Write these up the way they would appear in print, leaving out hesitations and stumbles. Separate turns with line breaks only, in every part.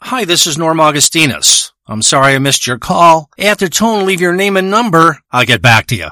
Hi, this is Norm Augustinus. I'm sorry I missed your call. After tone, leave your name and number. I'll get back to you.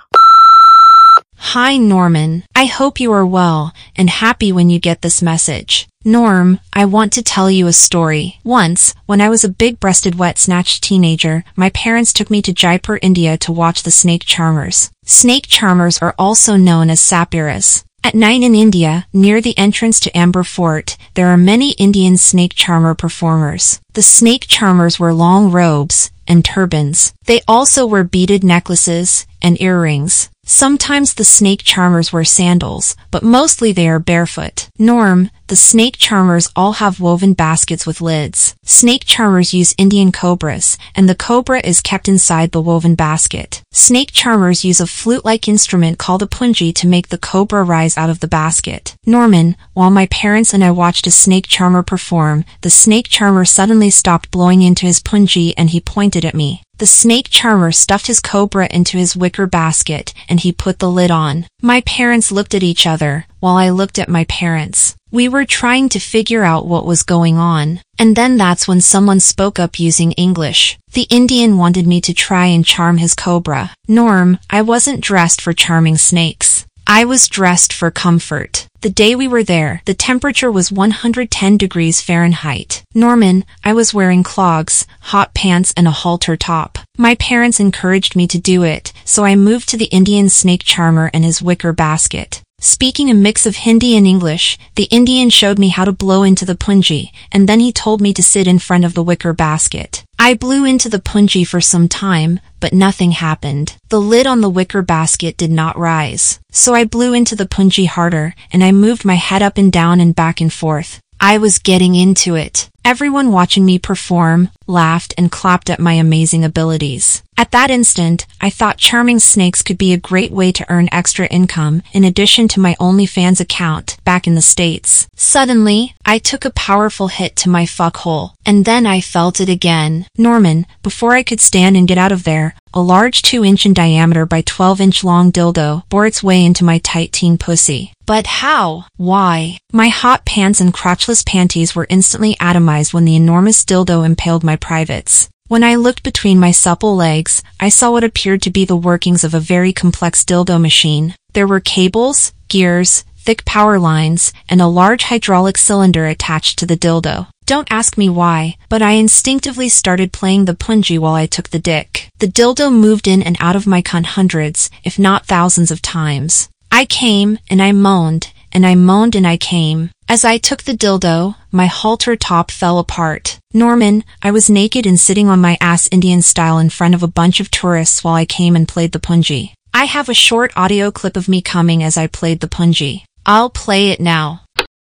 Hi, Norman. I hope you are well and happy when you get this message. Norm, I want to tell you a story. Once, when I was a big-breasted wet-snatched teenager, my parents took me to Jaipur, India to watch the snake charmers. Snake charmers are also known as sapiras. At night in India, near the entrance to Amber Fort, there are many Indian snake charmer performers. The snake charmers wear long robes and turbans. They also wear beaded necklaces and earrings. Sometimes the snake charmers wear sandals, but mostly they are barefoot. Norm, the snake charmers all have woven baskets with lids. Snake charmers use Indian cobras, and the cobra is kept inside the woven basket. Snake charmers use a flute-like instrument called a punji to make the cobra rise out of the basket. Norman, while my parents and I watched a snake charmer perform, the snake charmer suddenly stopped blowing into his punji and he pointed at me. The snake charmer stuffed his cobra into his wicker basket and he put the lid on. My parents looked at each other, while I looked at my parents. We were trying to figure out what was going on. And then that's when someone spoke up using English. The Indian wanted me to try and charm his cobra. Norm, I wasn't dressed for charming snakes. I was dressed for comfort. The day we were there, the temperature was 110 degrees Fahrenheit. Norman, I was wearing clogs, hot pants and a halter top. My parents encouraged me to do it, so I moved to the Indian snake charmer and his wicker basket. Speaking a mix of Hindi and English, the Indian showed me how to blow into the punji, and then he told me to sit in front of the wicker basket. I blew into the punji for some time, but nothing happened. The lid on the wicker basket did not rise. So I blew into the punji harder, and I moved my head up and down and back and forth. I was getting into it. Everyone watching me perform laughed and clapped at my amazing abilities. At that instant, I thought charming snakes could be a great way to earn extra income in addition to my OnlyFans account back in the States. Suddenly, I took a powerful hit to my fuckhole, and then I felt it again. Norman, before I could stand and get out of there, a large 2-inch in diameter by 12-inch long dildo bore its way into my tight teen pussy. But how? Why? My hot pants and crotchless panties were instantly atomized when the enormous dildo impaled my privates. When I looked between my supple legs, I saw what appeared to be the workings of a very complex dildo machine. There were cables, gears, thick power lines, and a large hydraulic cylinder attached to the dildo. Don't ask me why, but I instinctively started playing the punji while I took the dick. The dildo moved in and out of my cunt hundreds, if not thousands of times. I came, and I moaned, and I moaned and I came. As I took the dildo, my halter top fell apart. Norman, I was naked and sitting on my ass Indian style in front of a bunch of tourists while I came and played the punji. I have a short audio clip of me coming as I played the punji. I'll play it now.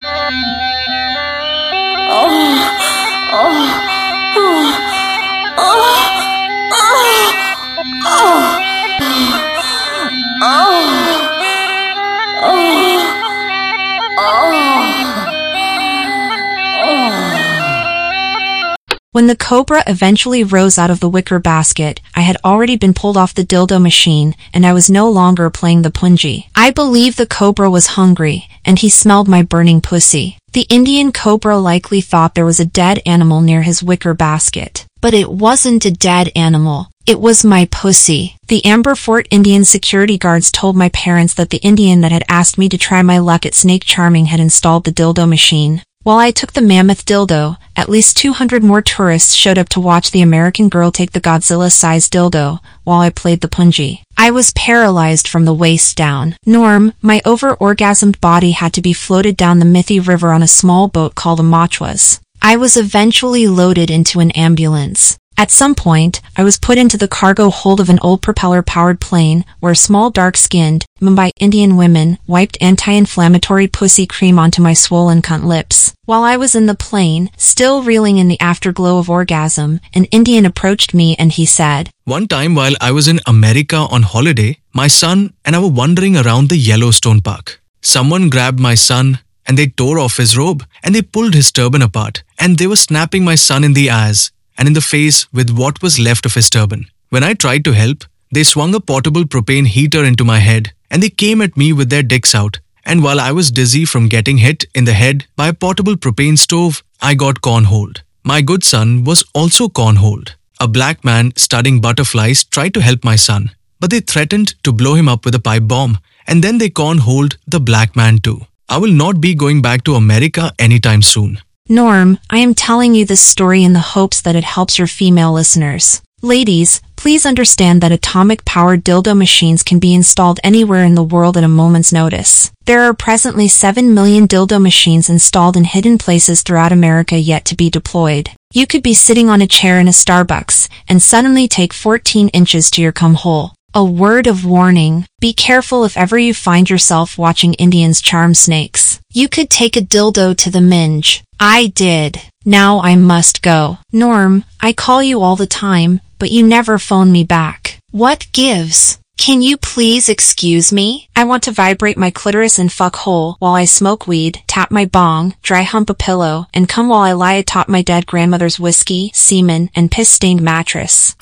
When the cobra eventually rose out of the wicker basket, I had already been pulled off the dildo machine, and I was no longer playing the punji. I believe the cobra was hungry, and he smelled my burning pussy. The Indian cobra likely thought there was a dead animal near his wicker basket. But it wasn't a dead animal. It was my pussy. The Amber Fort Indian security guards told my parents that the Indian that had asked me to try my luck at snake charming had installed the dildo machine. While I took the mammoth dildo, at least 200 more tourists showed up to watch the American girl take the Godzilla-sized dildo while I played the punji. I was paralyzed from the waist down. Norm, my over-orgasmed body had to be floated down the Mithi River on a small boat called a machwas. I was eventually loaded into an ambulance. At some point, I was put into the cargo hold of an old propeller-powered plane where small dark-skinned, Mumbai Indian women wiped anti-inflammatory pussy cream onto my swollen cunt lips. While I was in the plane, still reeling in the afterglow of orgasm, an Indian approached me and he said,
"One time while I was in America on holiday, my son and I were wandering around the Yellowstone Park. Someone grabbed my son and they tore off his robe and they pulled his turban apart and they were snapping my son in the eyes and in the face with what was left of his turban. When I tried to help, they swung a portable propane heater into my head and they came at me with their dicks out. And while I was dizzy from getting hit in the head by a portable propane stove, I got cornholed. My good son was also cornholed. A black man studying butterflies tried to help my son, but they threatened to blow him up with a pipe bomb, and then they cornholed the black man too. I will not be going back to America anytime soon.
Norm, I am telling you this story in the hopes that it helps your female listeners. Ladies, please understand that atomic-powered dildo machines can be installed anywhere in the world at a moment's notice. There are presently 7 million dildo machines installed in hidden places throughout America yet to be deployed. You could be sitting on a chair in a Starbucks and suddenly take 14 inches to your cum hole. A word of warning, be careful if ever you find yourself watching Indians charm snakes. You could take a dildo to the minge. I did. Now I must go. Norm, I call you all the time, but you never phone me back. What gives? Can you please excuse me? I want to vibrate my clitoris and fuck hole while I smoke weed, tap my bong, dry hump a pillow, and come while I lie atop my dead grandmother's whiskey, semen, and piss-stained mattress.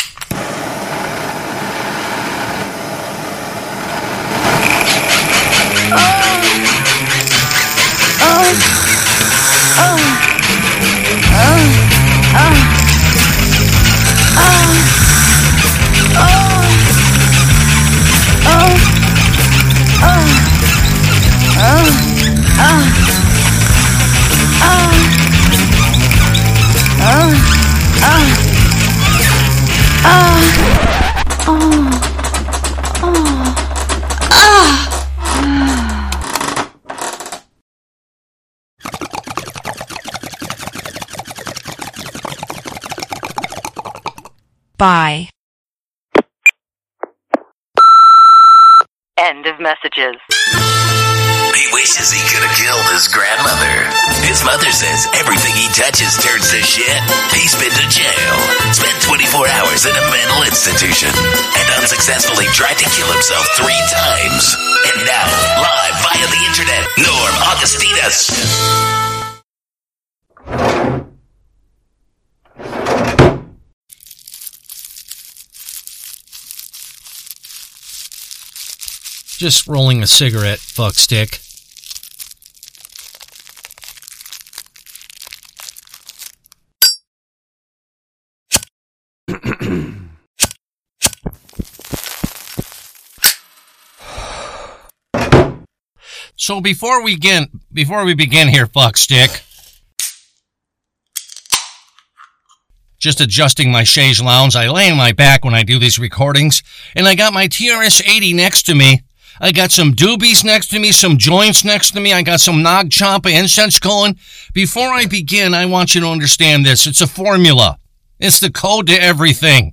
Bye.
End of messages.
He wishes he could have killed his grandmother. His mother says everything he touches turns to shit. He's been to jail, spent 24 hours in a mental institution, and unsuccessfully tried to kill himself 3 times. And now, live via the internet, Norm Augustinus.
Just rolling a cigarette, fuckstick. So before we begin here, fuckstick, just adjusting my chaise lounge. I lay on my back when I do these recordings, and I got my TRS-80 next to me. I got some doobies next to me, some joints next to me. I got some Nag Champa incense going. Before I begin, I want you to understand this. It's a formula. It's the code to everything.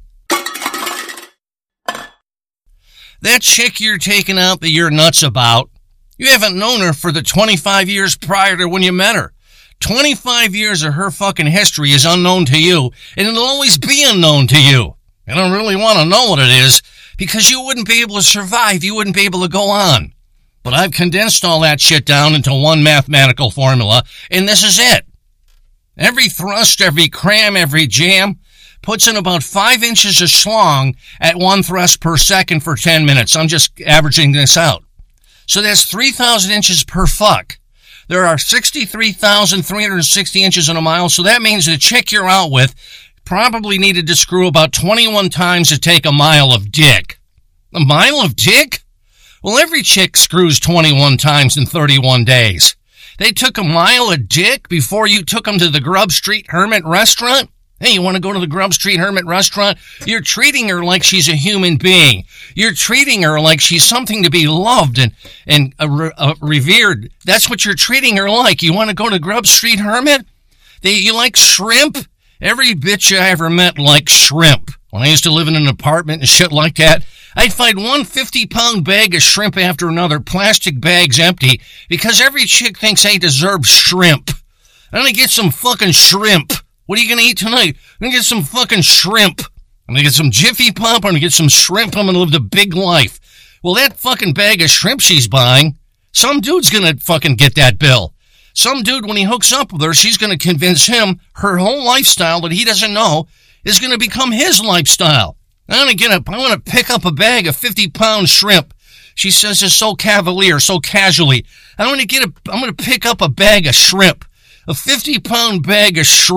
That chick you're taking out that you're nuts about, you haven't known her for the 25 years prior to when you met her. 25 years of her fucking history is unknown to you, and it'll always be unknown to you. I don't really want to know what it is, because you wouldn't be able to survive. You wouldn't be able to go on. But I've condensed all that shit down into one mathematical formula, and this is it. Every thrust, every cram, every jam puts in about 5 inches of schlong at 1 thrust per second for 10 minutes. I'm just averaging this out. So that's 3,000 inches per fuck. There are 63,360 inches in a mile, so that means the chick you're out with probably needed to screw about 21 times to take a mile of dick. A mile of dick? Well, every chick screws 21 times in 31 days. They took a mile of dick before you took them to the Grub Street Hermit restaurant? Hey, you want to go to the Grub Street Hermit restaurant? You're treating her like she's a human being. You're treating her like she's something to be loved and revered. That's what you're treating her like. You want to go to Grub Street Hermit? You like shrimp? Every bitch I ever met liked shrimp. When I used to live in an apartment and shit like that, I'd find one 50-pound bag of shrimp after another, plastic bags empty, because every chick thinks they deserve shrimp. I'm gonna get some fucking shrimp. What are you gonna eat tonight? I'm gonna get some fucking shrimp. I'm gonna get some Jiffy Pop. I'm gonna get some shrimp. I'm gonna live the big life. Well, that fucking bag of shrimp she's buying, some dude's gonna fucking get that bill. Some dude, when he hooks up with her, she's going to convince him her whole lifestyle that he doesn't know is going to become his lifestyle. I want to pick up a bag of 50-pound shrimp. She says this so cavalier, so casually. I'm going to pick up a bag of shrimp, a 50-pound bag of shrimp.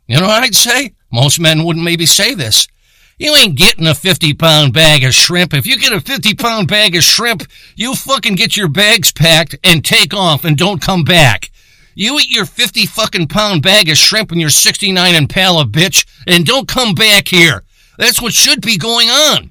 You know what I'd say? Most men wouldn't maybe say this. You ain't getting a 50-pound bag of shrimp. If you get a 50-pound bag of shrimp, you fucking get your bags packed and take off and don't come back. You eat your 50-fucking-pound bag of shrimp and your 69 Impala, bitch, and don't come back here. That's what should be going on.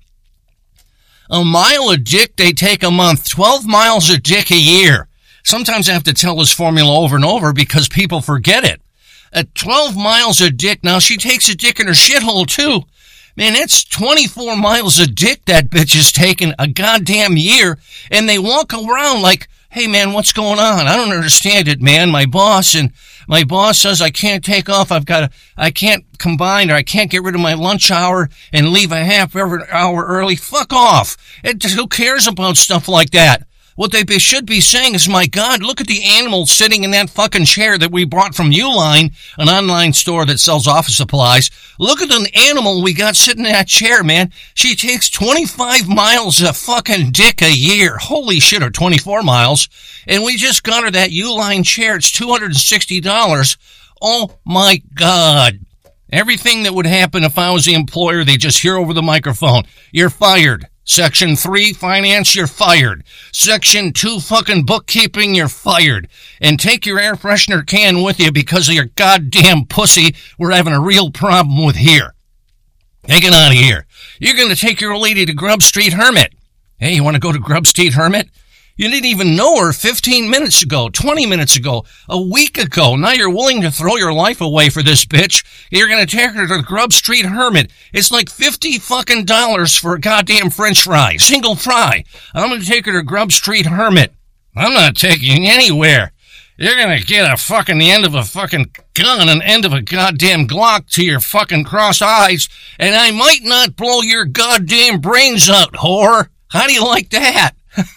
A mile a dick, they take a month. 12 miles a dick a year. Sometimes I have to tell this formula over and over because people forget it. At 12 miles a dick, now she takes a dick in her shithole too. Man, that's 24 miles a dick that bitch is taking a goddamn year, and they walk around like, hey man, what's going on? I don't understand it, man. My boss says I can't take off. I can't combine, or I can't get rid of my lunch hour and leave a half hour early. Fuck off. Who cares about stuff like that? What they should be saying is, my God, look at the animal sitting in that fucking chair that we bought from Uline, an online store that sells office supplies. Look at the animal we got sitting in that chair, man. She takes 25 miles a fucking dick a year. Holy shit, or 24 miles. And we just got her that Uline chair. It's $260. Oh my God. Everything that would happen if I was the employer, they just hear over the microphone, you're fired. Section 3, finance, you're fired. Section 2, fucking bookkeeping, you're fired. And take your air freshener can with you because of your goddamn pussy we're having a real problem with here. Take it out of here. You're going to take your lady to Grub Street Hermit. Hey, you want to go to Grub Street Hermit? You didn't even know her 15 minutes ago, 20 minutes ago, a week ago. Now you're willing to throw your life away for this bitch. You're going to take her to the Grub Street Hermit. It's like $50 fucking for a goddamn french fry, single fry. I'm going to take her to Grub Street Hermit. I'm not taking you anywhere. You're going to get the end of a fucking gun, an end of a goddamn Glock to your fucking crossed eyes, and I might not blow your goddamn brains out, whore. How do you like that?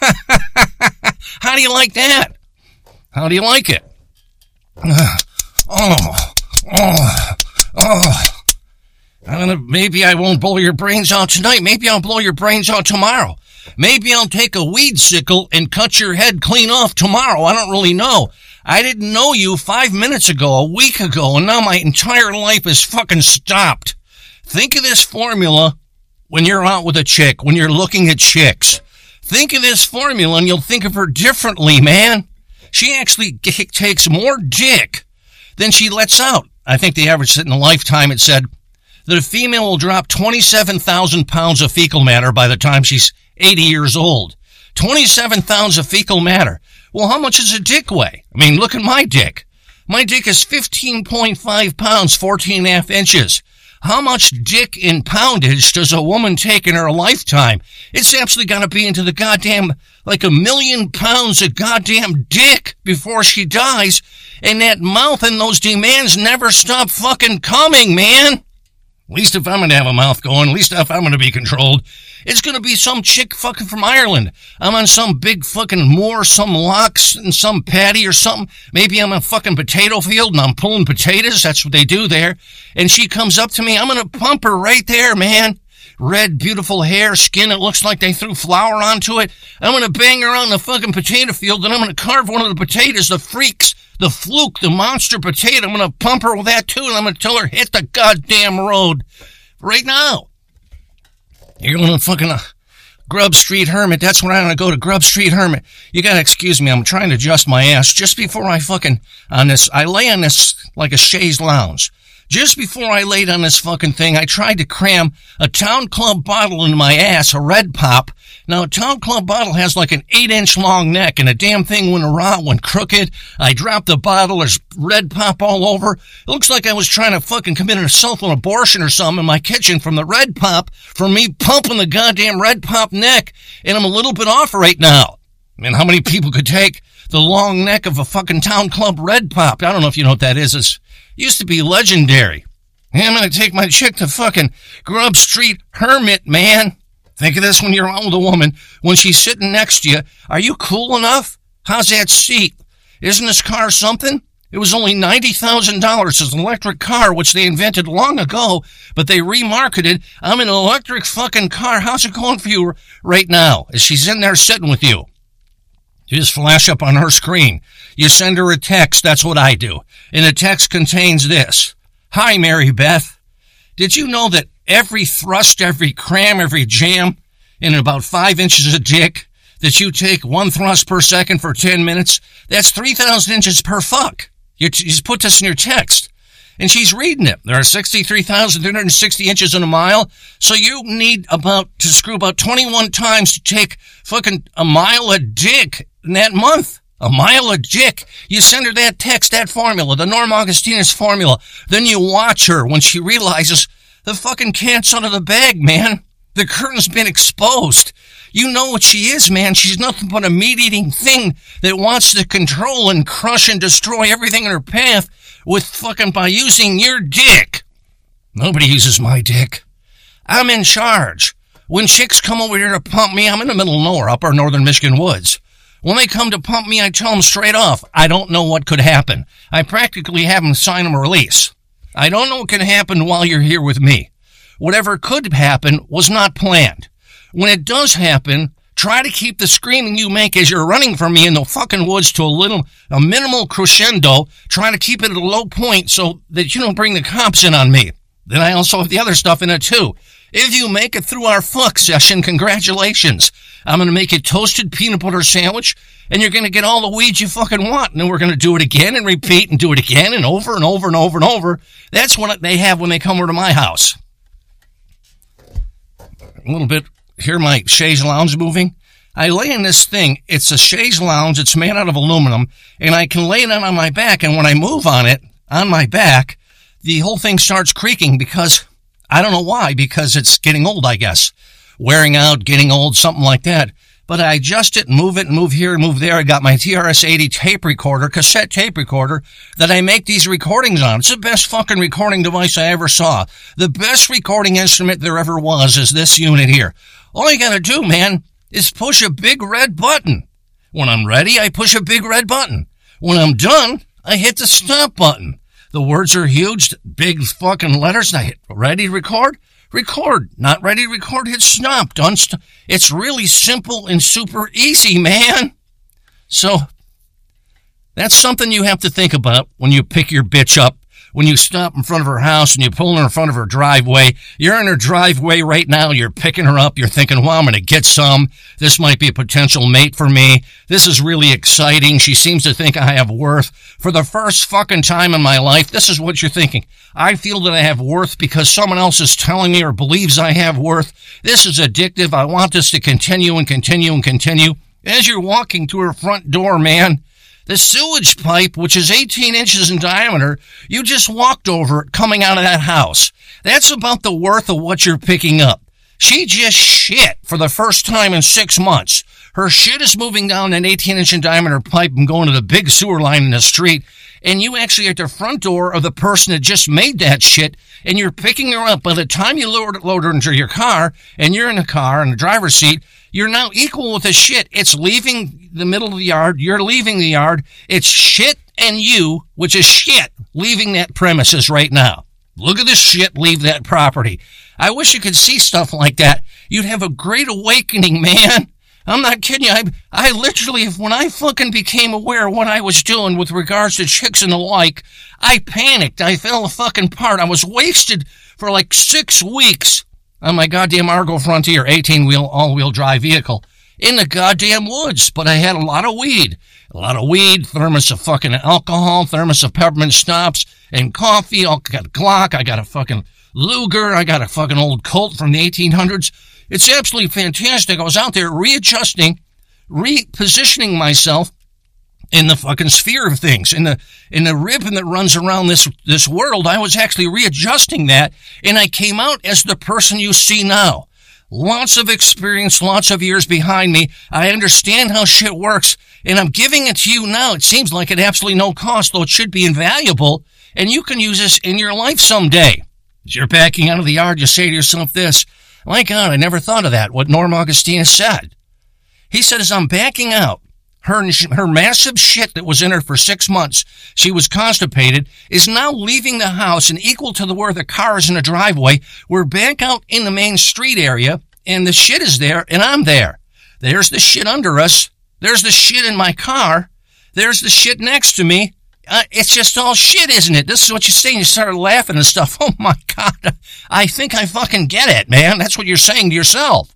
How do you like that? How do you like it? Maybe I won't blow your brains out tonight. Maybe I'll blow your brains out tomorrow. Maybe I'll take a weed sickle and cut your head clean off tomorrow. I don't really know. I didn't know you 5 minutes ago, a week ago, and now my entire life is fucking stopped. Think of this formula when you're out with a chick, when you're looking at chicks. Think of this formula and you'll think of her differently, man. She actually takes more dick than she lets out. I think the average in a lifetime, it said that a female will drop 27,000 pounds of fecal matter by the time she's 80 years old. 27,000 of fecal matter. Well, how much does a dick weigh? I mean, look at my dick. My dick is 15.5 pounds, 14.5 inches. How much dick in poundage does a woman take in her lifetime? It's absolutely got to be into the goddamn, like 1 million pounds of goddamn dick before she dies. And that mouth and those demands never stop fucking coming, man. At least if I'm going to have a mouth going, at least if I'm going to be controlled, it's going to be some chick fucking from Ireland. I'm on some big fucking moor, some locks and some paddy or something. Maybe I'm in a fucking potato field and I'm pulling potatoes. That's what they do there. And she comes up to me. I'm going to pump her right there, man. Red, beautiful hair, skin. It looks like they threw flour onto it. I'm going to bang her on the fucking potato field and I'm going to carve one of the potatoes, the freaks, the fluke, the monster potato. I'm going to pump her with that too and I'm going to tell her hit the goddamn road right now. You're going to fucking Grub Street Hermit. That's where I'm going to go, to Grub Street Hermit. You got to excuse me. I'm trying to adjust my ass. Just before I I lay on this like a chaise lounge. Just before I laid on this fucking thing, I tried to cram a Town Club bottle into my ass, a Red Pop. Now, a Town Club bottle has like an 8-inch long neck, and the damn thing went crooked. I dropped the bottle. There's Red Pop all over. It looks like I was trying to fucking commit a self-abortion or something in my kitchen from the Red Pop, from me pumping the goddamn Red Pop neck, and I'm a little bit off right now. I mean, how many people could take the long neck of a fucking Town Club Red Pop? I don't know if you know what that is. It used to be legendary. Hey, I'm going to take my chick to fucking Grub Street Hermit, man. Think of this when you're out with a woman. When she's sitting next to you, are you cool enough? How's that seat? Isn't this car something? It was only $90,000. It's an electric car, which they invented long ago, but they remarketed. I'm in an electric fucking car. How's it going for you right now? As she's in there sitting with you. You just flash up on her screen. You send her a text. That's what I do. And the text contains this. Hi, Mary Beth. Did you know that every thrust, every cram, every jam in about 5 inches of dick that you take 1 thrust per second for 10 minutes, that's 3,000 inches per fuck. You just put this in your text. And she's reading it. There are 63,360 inches in a mile, so you need to screw about 21 times to take fucking a mile of dick in that month. A mile of dick. You send her that text, that formula, the Norm Augustinus formula. Then you watch her when she realizes the fucking cat's out of the bag, man. The curtain's been exposed. You know what she is, man. She's nothing but a meat-eating thing that wants to control and crush and destroy everything in her path by using your dick. Nobody uses my dick. I'm in charge. When chicks come over here to pump me, I'm in the middle of nowhere, up our northern Michigan woods. When they come to pump me, I tell them straight off, I don't know what could happen. I practically have them sign them a release. I don't know what can happen while you're here with me. Whatever could happen was not planned. When it does happen, try to keep the screaming you make as you're running from me in the fucking woods to a minimal crescendo. Try to keep it at a low point so that you don't bring the cops in on me. Then I also have the other stuff in it too. If you make it through our fuck session, congratulations. I'm going to make a toasted peanut butter sandwich, and you're going to get all the weed you fucking want. And then we're going to do it again and repeat and do it again and over and over and over and over. That's what they have when they come over to my house. A little bit. Hear my chaise lounge moving? I lay in this thing. It's a chaise lounge. It's made out of aluminum, and I can lay it on my back. And when I move on it, on my back, the whole thing starts creaking because, I don't know why, because it's getting old, I guess. Wearing out, getting old, something like that. But I adjust it and move here and move there. I got my TRS-80 tape recorder, cassette tape recorder, that I make these recordings on. It's the best fucking recording device I ever saw. The best recording instrument there ever was is this unit here. All you gotta do, man, is push a big red button. When I'm ready, I push a big red button. When I'm done, I hit the stop button. The words are huge, big fucking letters. I hit ready to record. Record. Not ready to record. Hit stop. Done. It's really simple and super easy, man. So that's something you have to think about when you pick your bitch up. When you stop in front of her house and you pull her in front of her driveway, you're in her driveway right now, you're picking her up, you're thinking, well, I'm going to get some. This might be a potential mate for me. This is really exciting. She seems to think I have worth. For the first fucking time in my life, this is what you're thinking. I feel that I have worth because someone else is telling me or believes I have worth. This is addictive. I want this to continue and continue and continue. As you're walking to her front door, man, the sewage pipe, which is 18 inches in diameter, you just walked over it coming out of that house. That's about the worth of what you're picking up. She just shit for the first time in 6 months. Her shit is moving down an 18-inch in diameter pipe and going to the big sewer line in the street, and you actually at the front door of the person that just made that shit, and you're picking her up. By the time you load her into your car, and you're in the car in the driver's seat, you're now equal with the shit. It's leaving the middle of the yard. You're leaving the yard. It's shit and you, which is shit, leaving that premises right now. Look at this shit leave that property. I wish you could see stuff like that. You'd have a great awakening, man. I'm not kidding you. I literally, when I fucking became aware of what I was doing with regards to chicks and the like, I panicked. I fell fucking apart. I was wasted for like 6 weeks on my goddamn Argo Frontier 18-wheel, all-wheel drive vehicle in the goddamn woods. But I had a lot of weed, thermos of fucking alcohol, thermos of peppermint schnapps and coffee. I got a Glock. I got a fucking Luger. I got a fucking old Colt from the 1800s. It's absolutely fantastic. I was out there readjusting, repositioning myself in the fucking sphere of things, in the ribbon that runs around this world. I was actually readjusting that, and I came out as the person you see now. Lots of experience, lots of years behind me. I understand how shit works, and I'm giving it to you now. It seems like at absolutely no cost, though it should be invaluable, and you can use this in your life someday. As you're backing out of the yard, you say to yourself this, my God, I never thought of that, what Norm Augustinus said. He said, as I'm backing out, her massive shit that was in her for 6 months, she was constipated, is now leaving the house and equal to where the car is in the driveway. We're back out in the main street area, and the shit is there, and I'm there. There's the shit under us. There's the shit in my car. There's the shit next to me. it's just all shit, isn't it? This is what you're saying. You started laughing and stuff. Oh, my God. I think I fucking get it, man. That's what you're saying to yourself.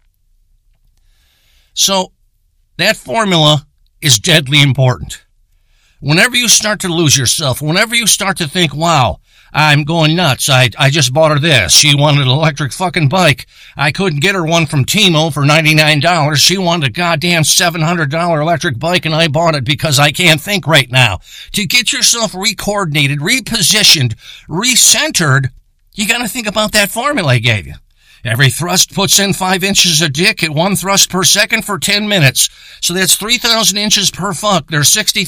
So that formula is deadly important. Whenever you start to lose yourself, whenever you start to think, wow, I'm going nuts. I just bought her this. She wanted an electric fucking bike. I couldn't get her one from Timo for $99. She wanted a goddamn $700 electric bike, and I bought it because I can't think right now. To get yourself recoordinated, repositioned, recentered, you got to think about that formula I gave you. Every thrust puts in 5 inches of dick at 1 thrust per second for 10 minutes. So that's 3,000 inches per fuck. There's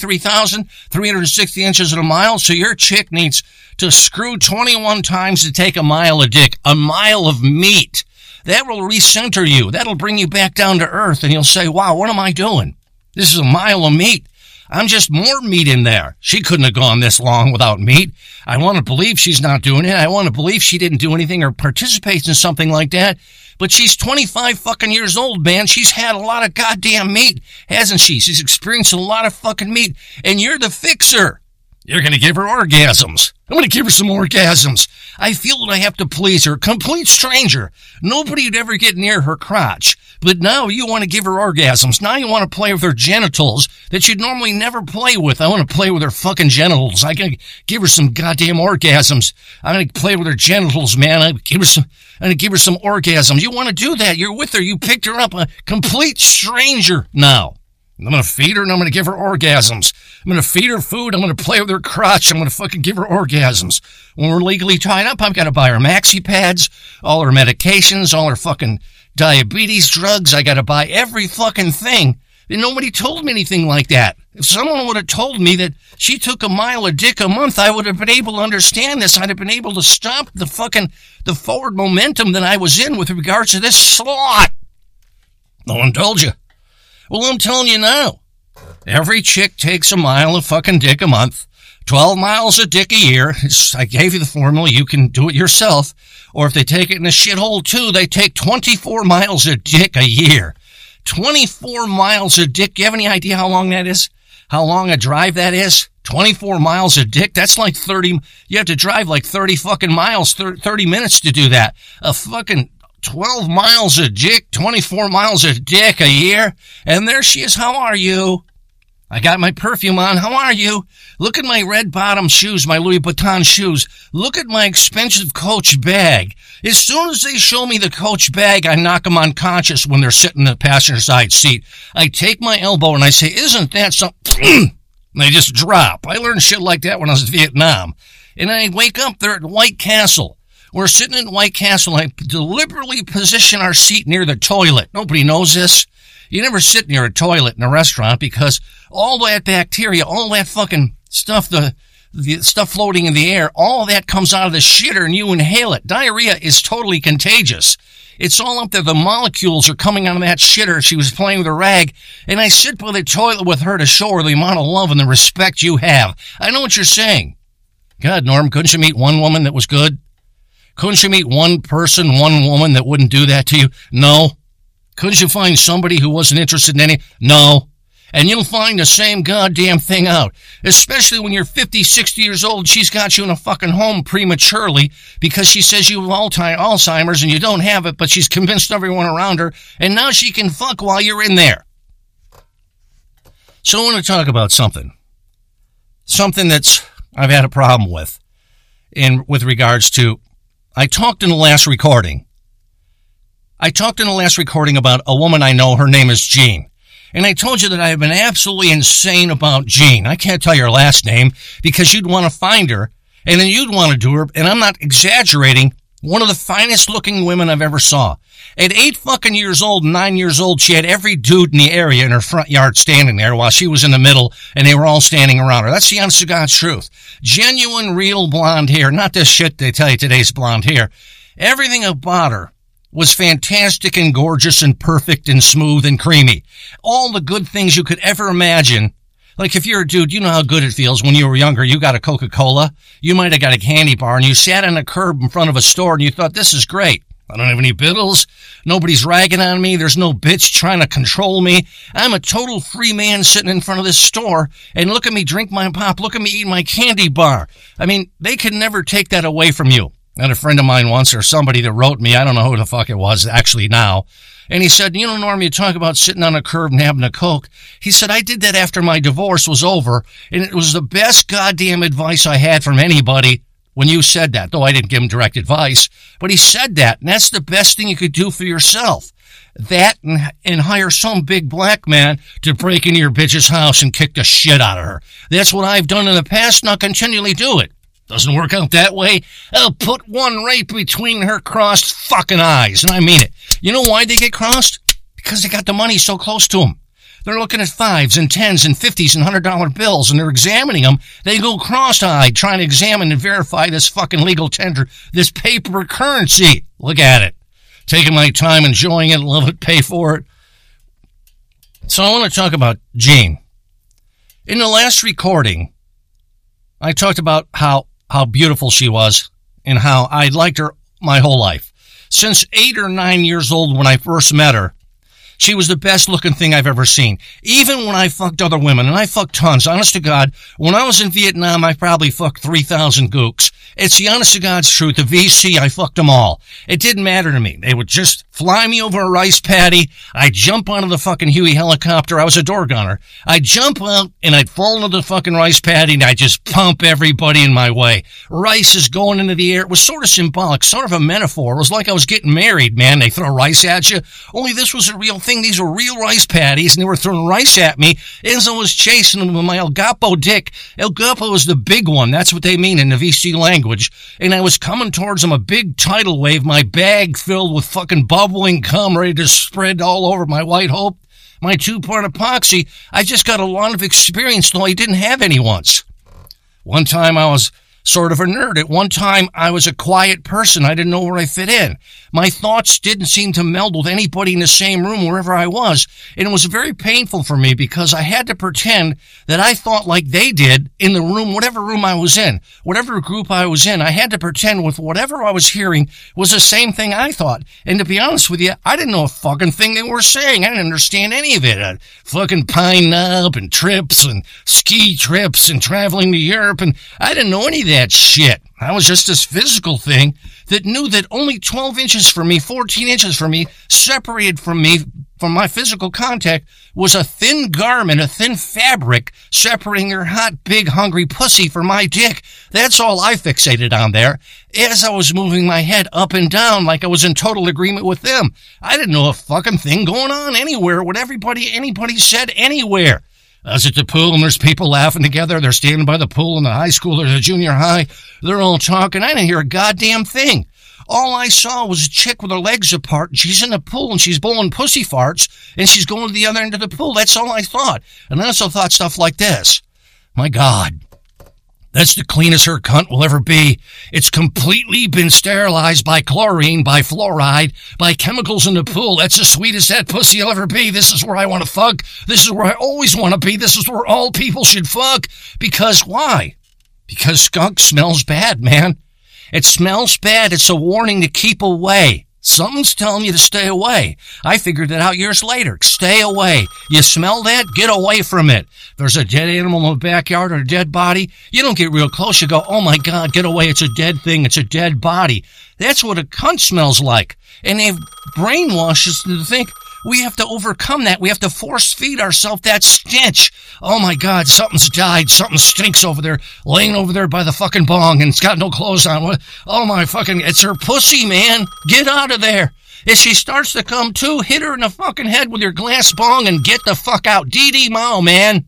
63,360 inches in a mile. So your chick needs to screw 21 times to take a mile of dick. A mile of meat. That will recenter you. That'll bring you back down to earth. And you'll say, wow, what am I doing? This is a mile of meat. I'm just more meat in there. She couldn't have gone this long without meat. I want to believe she's not doing it. I want to believe she didn't do anything or participate in something like that. But she's 25 fucking years old, man. She's had a lot of goddamn meat, hasn't she? She's experienced a lot of fucking meat. And you're the fixer. You're going to give her orgasms. I'm going to give her some orgasms. I feel that I have to please her. Complete stranger. Nobody would ever get near her crotch. But now you want to give her orgasms. Now you want to play with her genitals that you'd normally never play with. I want to play with her fucking genitals. I'm going to give her some goddamn orgasms. I'm going to play with her genitals, man. I'm going to give her some orgasms. You want to do that. You're with her. You picked her up. A complete stranger now. I'm going to feed her and I'm going to give her orgasms. I'm going to feed her food. I'm going to play with her crotch. I'm going to fucking give her orgasms. When we're legally tied up, I've got to buy her maxi pads, all her medications, all her fucking diabetes drugs. I got to buy every fucking thing. And nobody told me anything like that. If someone would have told me that she took a mile of dick a month, I would have been able to understand this. I'd have been able to stop the forward momentum that I was in with regards to this slut. No one told you. Well, I'm telling you now, every chick takes a mile of fucking dick a month, 12 miles of dick a year. I gave you the formula. You can do it yourself. Or if they take it in a shithole too, they take 24 miles of dick a year. 24 miles of dick. Do you have any idea how long that is? How long a drive that is? 24 miles of dick. That's like 30. You have to drive like 30 fucking miles, 30 minutes to do that. A fucking 12 miles of dick, 24 miles of dick a year. And there she is. How are you? I got my perfume on. How are you? Look at my red bottom shoes, my Louis Vuitton shoes. Look at my expensive Coach bag. As soon as they show me the Coach bag, I knock them unconscious when they're sitting in the passenger side seat. I take my elbow and I say, isn't that something? And they just drop. I learned shit like that when I was in Vietnam. And I wake up there at White Castle. We're sitting in White Castle. I deliberately position our seat near the toilet. Nobody knows this. You never sit near a toilet in a restaurant because all that bacteria, all that fucking stuff, the stuff floating in the air, all that comes out of the shitter and you inhale it. Diarrhea is totally contagious. It's all up there. The molecules are coming out of that shitter. She was playing with a rag, and I sit by the toilet with her to show her the amount of love and the respect you have. I know what you're saying. God, Norm, couldn't you meet one woman that was good? Couldn't you meet one person, one woman that wouldn't do that to you? No. Couldn't you find somebody who wasn't interested in any? No. And you'll find the same goddamn thing out. Especially when you're 50, 60 years old and she's got you in a fucking home prematurely because she says you have Alzheimer's and you don't have it, but she's convinced everyone around her, and now she can fuck while you're in there. So I want to talk about something. Something that's I've had a problem with. With regards to, I talked in the last recording about a woman I know. Her name is Jean. And I told you that I have been absolutely insane about Jean. I can't tell your last name because you'd want to find her and then you'd want to do her. And I'm not exaggerating. One of the finest looking women I've ever saw. At 8 fucking years old, 9 years old, she had every dude in the area in her front yard standing there while she was in the middle and they were all standing around her. That's the honest to God's truth. Genuine, real blonde hair. Not this shit they tell you today's blonde hair. Everything about her was fantastic and gorgeous and perfect and smooth and creamy. All the good things you could ever imagine. Like if you're a dude, you know how good it feels when you were younger. You got a Coca-Cola. You might have got a candy bar and you sat on a curb in front of a store and you thought, this is great. I don't have any bills. Nobody's ragging on me. There's no bitch trying to control me. I'm a total free man sitting in front of this store, and look at me drink my pop. Look at me eat my candy bar. I mean, they can never take that away from you. I had a friend of mine once, or somebody that wrote me, I don't know who the fuck it was actually now, and he said, you know, Norm, you talk about sitting on a curb and having a Coke. He said, I did that after my divorce was over, and it was the best goddamn advice I had from anybody when you said that, though I didn't give him direct advice. But he said that, and that's the best thing you could do for yourself. That and hire some big black man to break into your bitch's house and kick the shit out of her. That's what I've done in the past, and I'll continually do it. Doesn't work out that way, I'll put one right between her crossed fucking eyes, and I mean it. You know why they get crossed? Because they got the money so close to them. They're looking at 5s and 10s and 50s and $100 bills, and they're examining them. They go cross-eyed trying to examine and verify this fucking legal tender, this paper currency. Look at it. Taking my time, enjoying it, love it, pay for it. So I want to talk about Jean. In the last recording, I talked about how beautiful she was and how I liked her my whole life. Since 8 or 9 years old when I first met her, she was the best looking thing I've ever seen. Even when I fucked other women, and I fucked tons, honest to God, when I was in Vietnam, I probably fucked 3,000 gooks. It's the honest to God's truth. The VC, I fucked them all. It didn't matter to me. They would just fly me over a rice paddy. I'd jump onto the fucking Huey helicopter. I was a door gunner. I'd jump out and I'd fall into the fucking rice paddy and I'd just pump everybody in my way. Rice is going into the air. It was sort of symbolic, sort of a metaphor. It was like I was getting married, man. They throw rice at you. Only this was a real thing. These were real rice paddies and they were throwing rice at me as I was chasing them with my El Gapo dick. El Gapo is the big one. That's what they mean in the VC language. And I was coming towards them, a big tidal wave, my bag filled with fucking bubbling cum ready to spread all over my White Hope, my 2-part epoxy. I just got a lot of experience, though I didn't have any once. One time I was sort of a nerd. At one time, I was a quiet person. I didn't know where I fit in. My thoughts didn't seem to meld with anybody in the same room wherever I was. And it was very painful for me because I had to pretend that I thought like they did in the room, whatever room I was in, whatever group I was in. I had to pretend with whatever I was hearing was the same thing I thought. And to be honest with you, I didn't know a fucking thing they were saying. I didn't understand any of it. Fucking Pine Knob and trips and ski trips and traveling to Europe. And I didn't know any of that shit. I was just this physical thing that knew that only 12 inches from me, 14 inches from me, separated from me, from my physical contact, was a thin garment, a thin fabric separating her hot, big, hungry pussy from my dick. That's all I fixated on there as I was moving my head up and down like I was in total agreement with them. I didn't know a fucking thing going on anywhere, what anybody said anywhere. I was at the pool and there's people laughing together. They're standing by the pool in the high school or the junior high. They're all talking. I didn't hear a goddamn thing. All I saw was a chick with her legs apart. And she's in the pool and she's blowing pussy farts and she's going to the other end of the pool. That's all I thought. And I also thought stuff like this. My God. That's the cleanest her cunt will ever be. It's completely been sterilized by chlorine, by fluoride, by chemicals in the pool. That's the sweetest that pussy will ever be. This is where I want to fuck. This is where I always want to be. This is where all people should fuck. Because why? Because skunk smells bad, man. It smells bad. It's a warning to keep away. Something's telling you to stay away. I figured it out years later. Stay away. You smell that? Get away from it. If there's a dead animal in the backyard or a dead body, you don't get real close. You go, oh my God, get away. It's a dead thing. It's a dead body. That's what a cunt smells like. And they've brainwashed us to think we have to overcome that. We have to force feed ourselves that stench. Oh my God, something's died. Something stinks over there, laying over there by the fucking bong and it's got no clothes on. Oh my fucking, it's her pussy, man. Get out of there. If she starts to come to, hit her in the fucking head with your glass bong and get the fuck out. Dee Mao, man.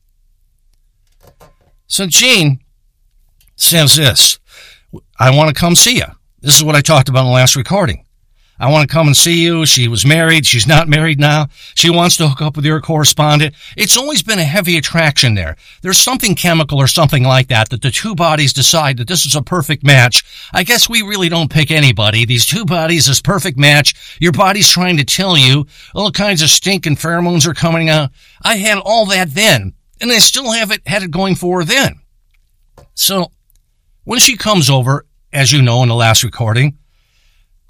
So Jean says this. I want to come see you. This is what I talked about in the last recording. I want to come and see you. She was married. She's not married now. She wants to hook up with your correspondent. It's always been a heavy attraction there. There's something chemical or something like that the two bodies decide that this is a perfect match. I guess we really don't pick anybody. These two bodies, this perfect match. Your body's trying to tell you all kinds of stinking pheromones are coming out. I had all that then, and I still had it going for her then. So when she comes over, as you know in the last recording,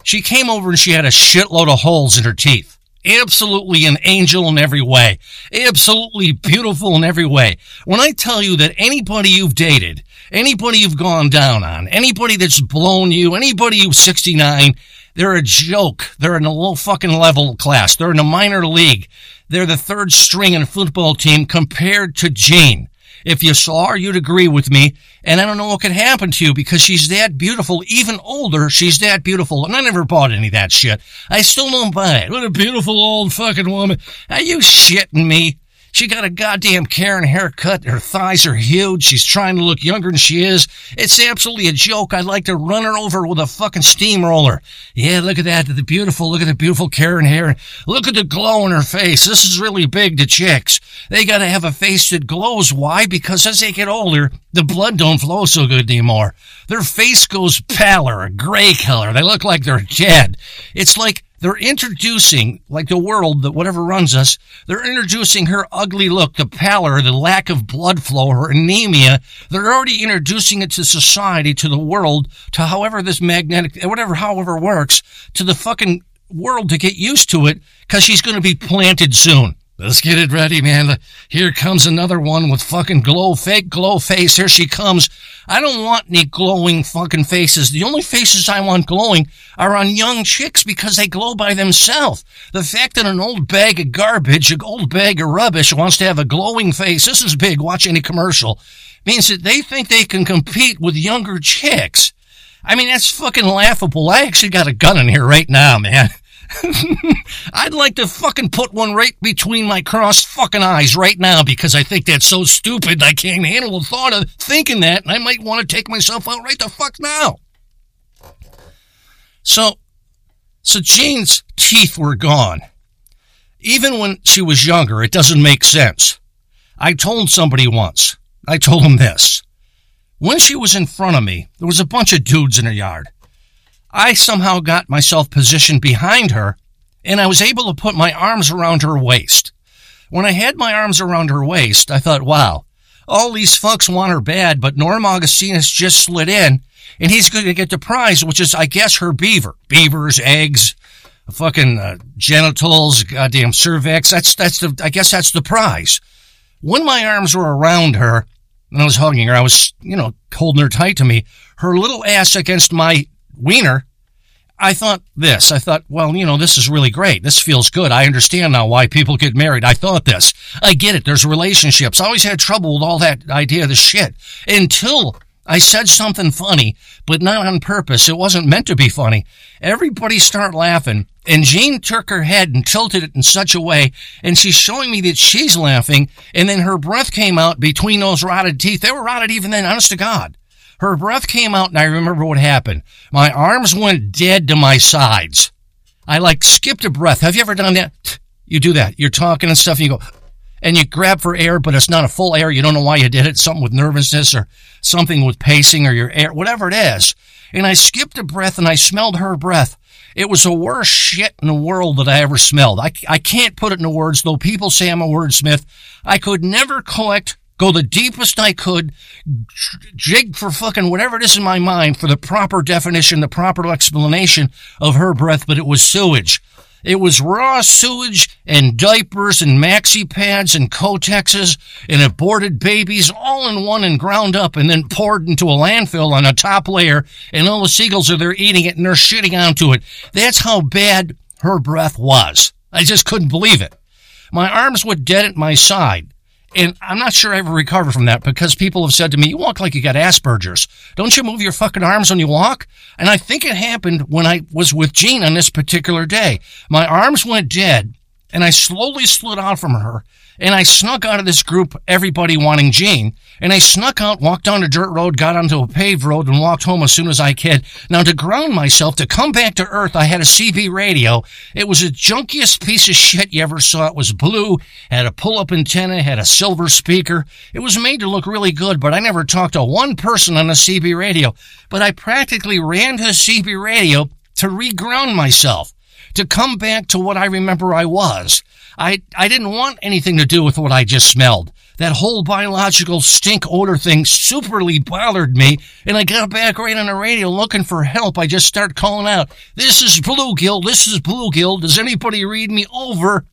She came over and she had a shitload of holes in her teeth. Absolutely an angel in every way. Absolutely beautiful in every way. When I tell you that anybody you've dated, anybody you've gone down on, anybody that's blown you, anybody who's 69, they're a joke. They're in a low fucking level class. They're in a minor league. They're the third string in a football team compared to Jean. If you saw her, you'd agree with me. And I don't know what could happen to you because she's that beautiful. Even older, she's that beautiful. And I never bought any of that shit. I still don't buy it. What a beautiful old fucking woman. Are you shitting me? She got a goddamn Karen haircut. Her thighs are huge. She's trying to look younger than she is. It's absolutely a joke. I'd like to run her over with a fucking steamroller. Yeah, look at that. Look at the beautiful Karen hair. Look at the glow in her face. This is really big to chicks. They gotta have a face that glows. Why? Because as they get older, the blood don't flow so good anymore. Their face goes pallor, a gray color. They look like they're dead. It's like they're introducing, like the world, that whatever runs us, they're introducing her ugly look, the pallor, the lack of blood flow, her anemia. They're already introducing it to society, to the world, to however this magnetic, however works, to the fucking world to get used to it, because she's going to be planted soon. Let's get it ready, man. Here comes another one with fucking fake glow face. Here she comes. I don't want any glowing fucking faces. The only faces I want glowing are on young chicks because they glow by themselves. The fact that an old bag of garbage, an old bag of rubbish wants to have a glowing face, this is big, watch any commercial, means that they think they can compete with younger chicks. I mean, that's fucking laughable. I actually got a gun in here right now, man. I'd like to fucking put one right between my crossed fucking eyes right now because I think that's so stupid I can't handle the thought of thinking that, and I might want to take myself out right the fuck now. So Jean's teeth were gone. Even when she was younger, it doesn't make sense. I told somebody once, I told him this. When she was in front of me, there was a bunch of dudes in her yard. I somehow got myself positioned behind her, and I was able to put my arms around her waist. When I had my arms around her waist, I thought, wow, all these fucks want her bad, but Norm Augustinus just slid in, and he's going to get the prize, which is, I guess, her beaver. Beavers, eggs, fucking genitals, goddamn cervix. I guess that's the prize. When my arms were around her, and I was hugging her, I was, holding her tight to me, her little ass against my wiener, I thought, well, this is really great. This feels good. I understand now why people get married. I thought this. I get it. There's relationships. I always had trouble with all that idea of the shit until I said something funny, but not on purpose. It wasn't meant to be funny. Everybody started laughing, and Jean took her head and tilted it in such a way, and she's showing me that she's laughing, and then her breath came out between those rotted teeth. They were rotted even then, honest to God. Her breath came out, and I remember what happened. My arms went dead to my sides. I skipped a breath. Have you ever done that? You do that. You're talking and stuff, and you go, and you grab for air, but it's not a full air. You don't know why you did it. Something with nervousness or something with pacing or your air, whatever it is. And I skipped a breath, and I smelled her breath. It was the worst shit in the world that I ever smelled. I can't put it into words, though people say I'm a wordsmith. I could never go the deepest I could, jig for fucking whatever it is in my mind for the proper definition, the proper explanation of her breath, but it was sewage. It was raw sewage and diapers and maxi pads and Kotexes and aborted babies all in one and ground up and then poured into a landfill on a top layer, and all the seagulls are there eating it and they're shitting onto it. That's how bad her breath was. I just couldn't believe it. My arms were dead at my side. And I'm not sure I ever recovered from that because people have said to me, you walk like you got Asperger's. Don't you move your fucking arms when you walk? And I think it happened when I was with Jean on this particular day. My arms went dead, and I slowly slid out from her, and I snuck out of this group, everybody wanting Jean, and I snuck out, walked down a dirt road, got onto a paved road, and walked home as soon as I could. Now, to ground myself, to come back to earth, I had a CB radio. It was the junkiest piece of shit you ever saw. It was blue, had a pull-up antenna, had a silver speaker. It was made to look really good, but I never talked to one person on a CB radio. But I practically ran to the CB radio to reground myself, to come back to what I remember I was. I didn't want anything to do with what I just smelled. that whole biological stink odor thing superly bothered me, and I got back right on the radio looking for help. I just start calling out, "This is Bluegill, this is Bluegill, does anybody read me over?"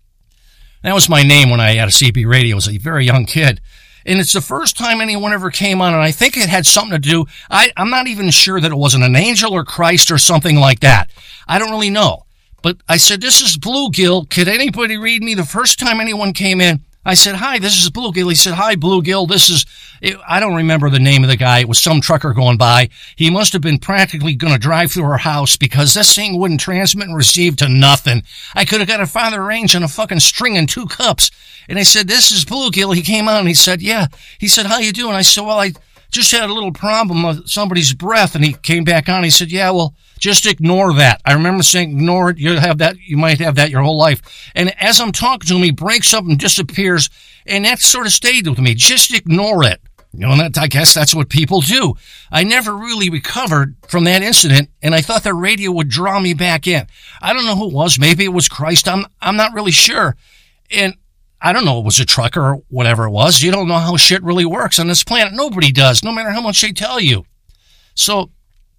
That was my name when I had a CB radio as a very young kid. And it's the first time anyone ever came on, and I think it had something to do, I'm not even sure that it wasn't an angel or Christ or something like that. I don't really know. But I said, "This is Bluegill. Could anybody read me?" The first time anyone came in, I said, "Hi, this is Bluegill." He said, "Hi, Bluegill. This is," I don't remember the name of the guy. It was some trucker going by. He must have been practically going to drive through our house because this thing wouldn't transmit and receive to nothing. I could have got a farther range on a fucking string and 2 cups. And I said, "This is Bluegill." He came on and he said, "Yeah." He said, "How you doing?" I said, "Well, I just had a little problem with somebody's breath." And he came back on. He said, "Yeah, well, just ignore that." I remember saying, "Ignore it. You might have that your whole life." And as I'm talking to him, he breaks up and disappears. And that sort of stayed with me. Just ignore it. You know, and I guess that's what people do. I never really recovered from that incident, and I thought the radio would draw me back in. I don't know who it was. Maybe it was Christ. I'm not really sure. And I don't know, it was a trucker or whatever it was. You don't know how shit really works on this planet. Nobody does, no matter how much they tell you. So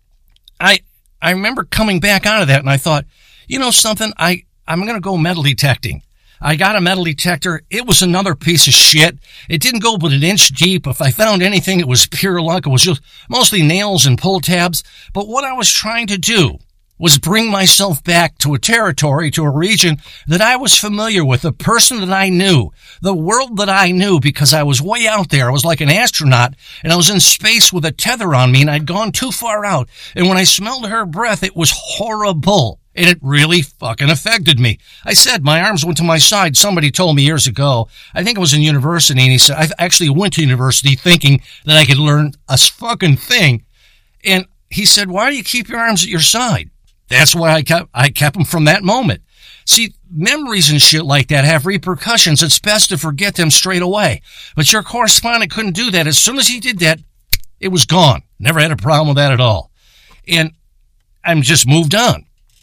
I remember coming back out of that, and I thought, you know something, I'm going to go metal detecting. I got a metal detector. It was another piece of shit. It didn't go but an inch deep. If I found anything, it was pure luck. It was just mostly nails and pull tabs. But what I was trying to do was bring myself back to a territory, to a region that I was familiar with, a person that I knew, the world that I knew, because I was way out there. I was like an astronaut, and I was in space with a tether on me, and I'd gone too far out. And when I smelled her breath, it was horrible, and it really fucking affected me. I said, my arms went to my side. Somebody told me years ago, I think it was in university, and he said, I actually went to university thinking that I could learn a fucking thing. And he said, why do you keep your arms at your side? That's why I kept them from that moment. See, memories and shit like that have repercussions. It's best to forget them straight away. But your correspondent couldn't do that. As soon as he did that, it was gone. Never had a problem with that at all. And I'm just moved on.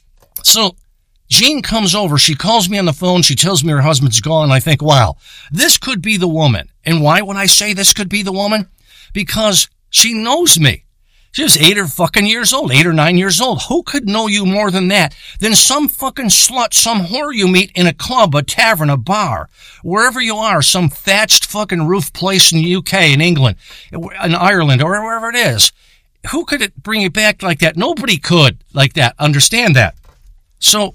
So Jean comes over. She calls me on the phone. She tells me her husband's gone. I think, wow, this could be the woman. And why would I say this could be the woman? Because she knows me. She was 8 or 9 years old. Who could know you more than that? Than some fucking slut, some whore you meet in a club, a tavern, a bar, wherever you are, some thatched fucking roof place in the UK, in England, in Ireland, or wherever it is. Who could it bring you back like that? Nobody could like that. Understand that. So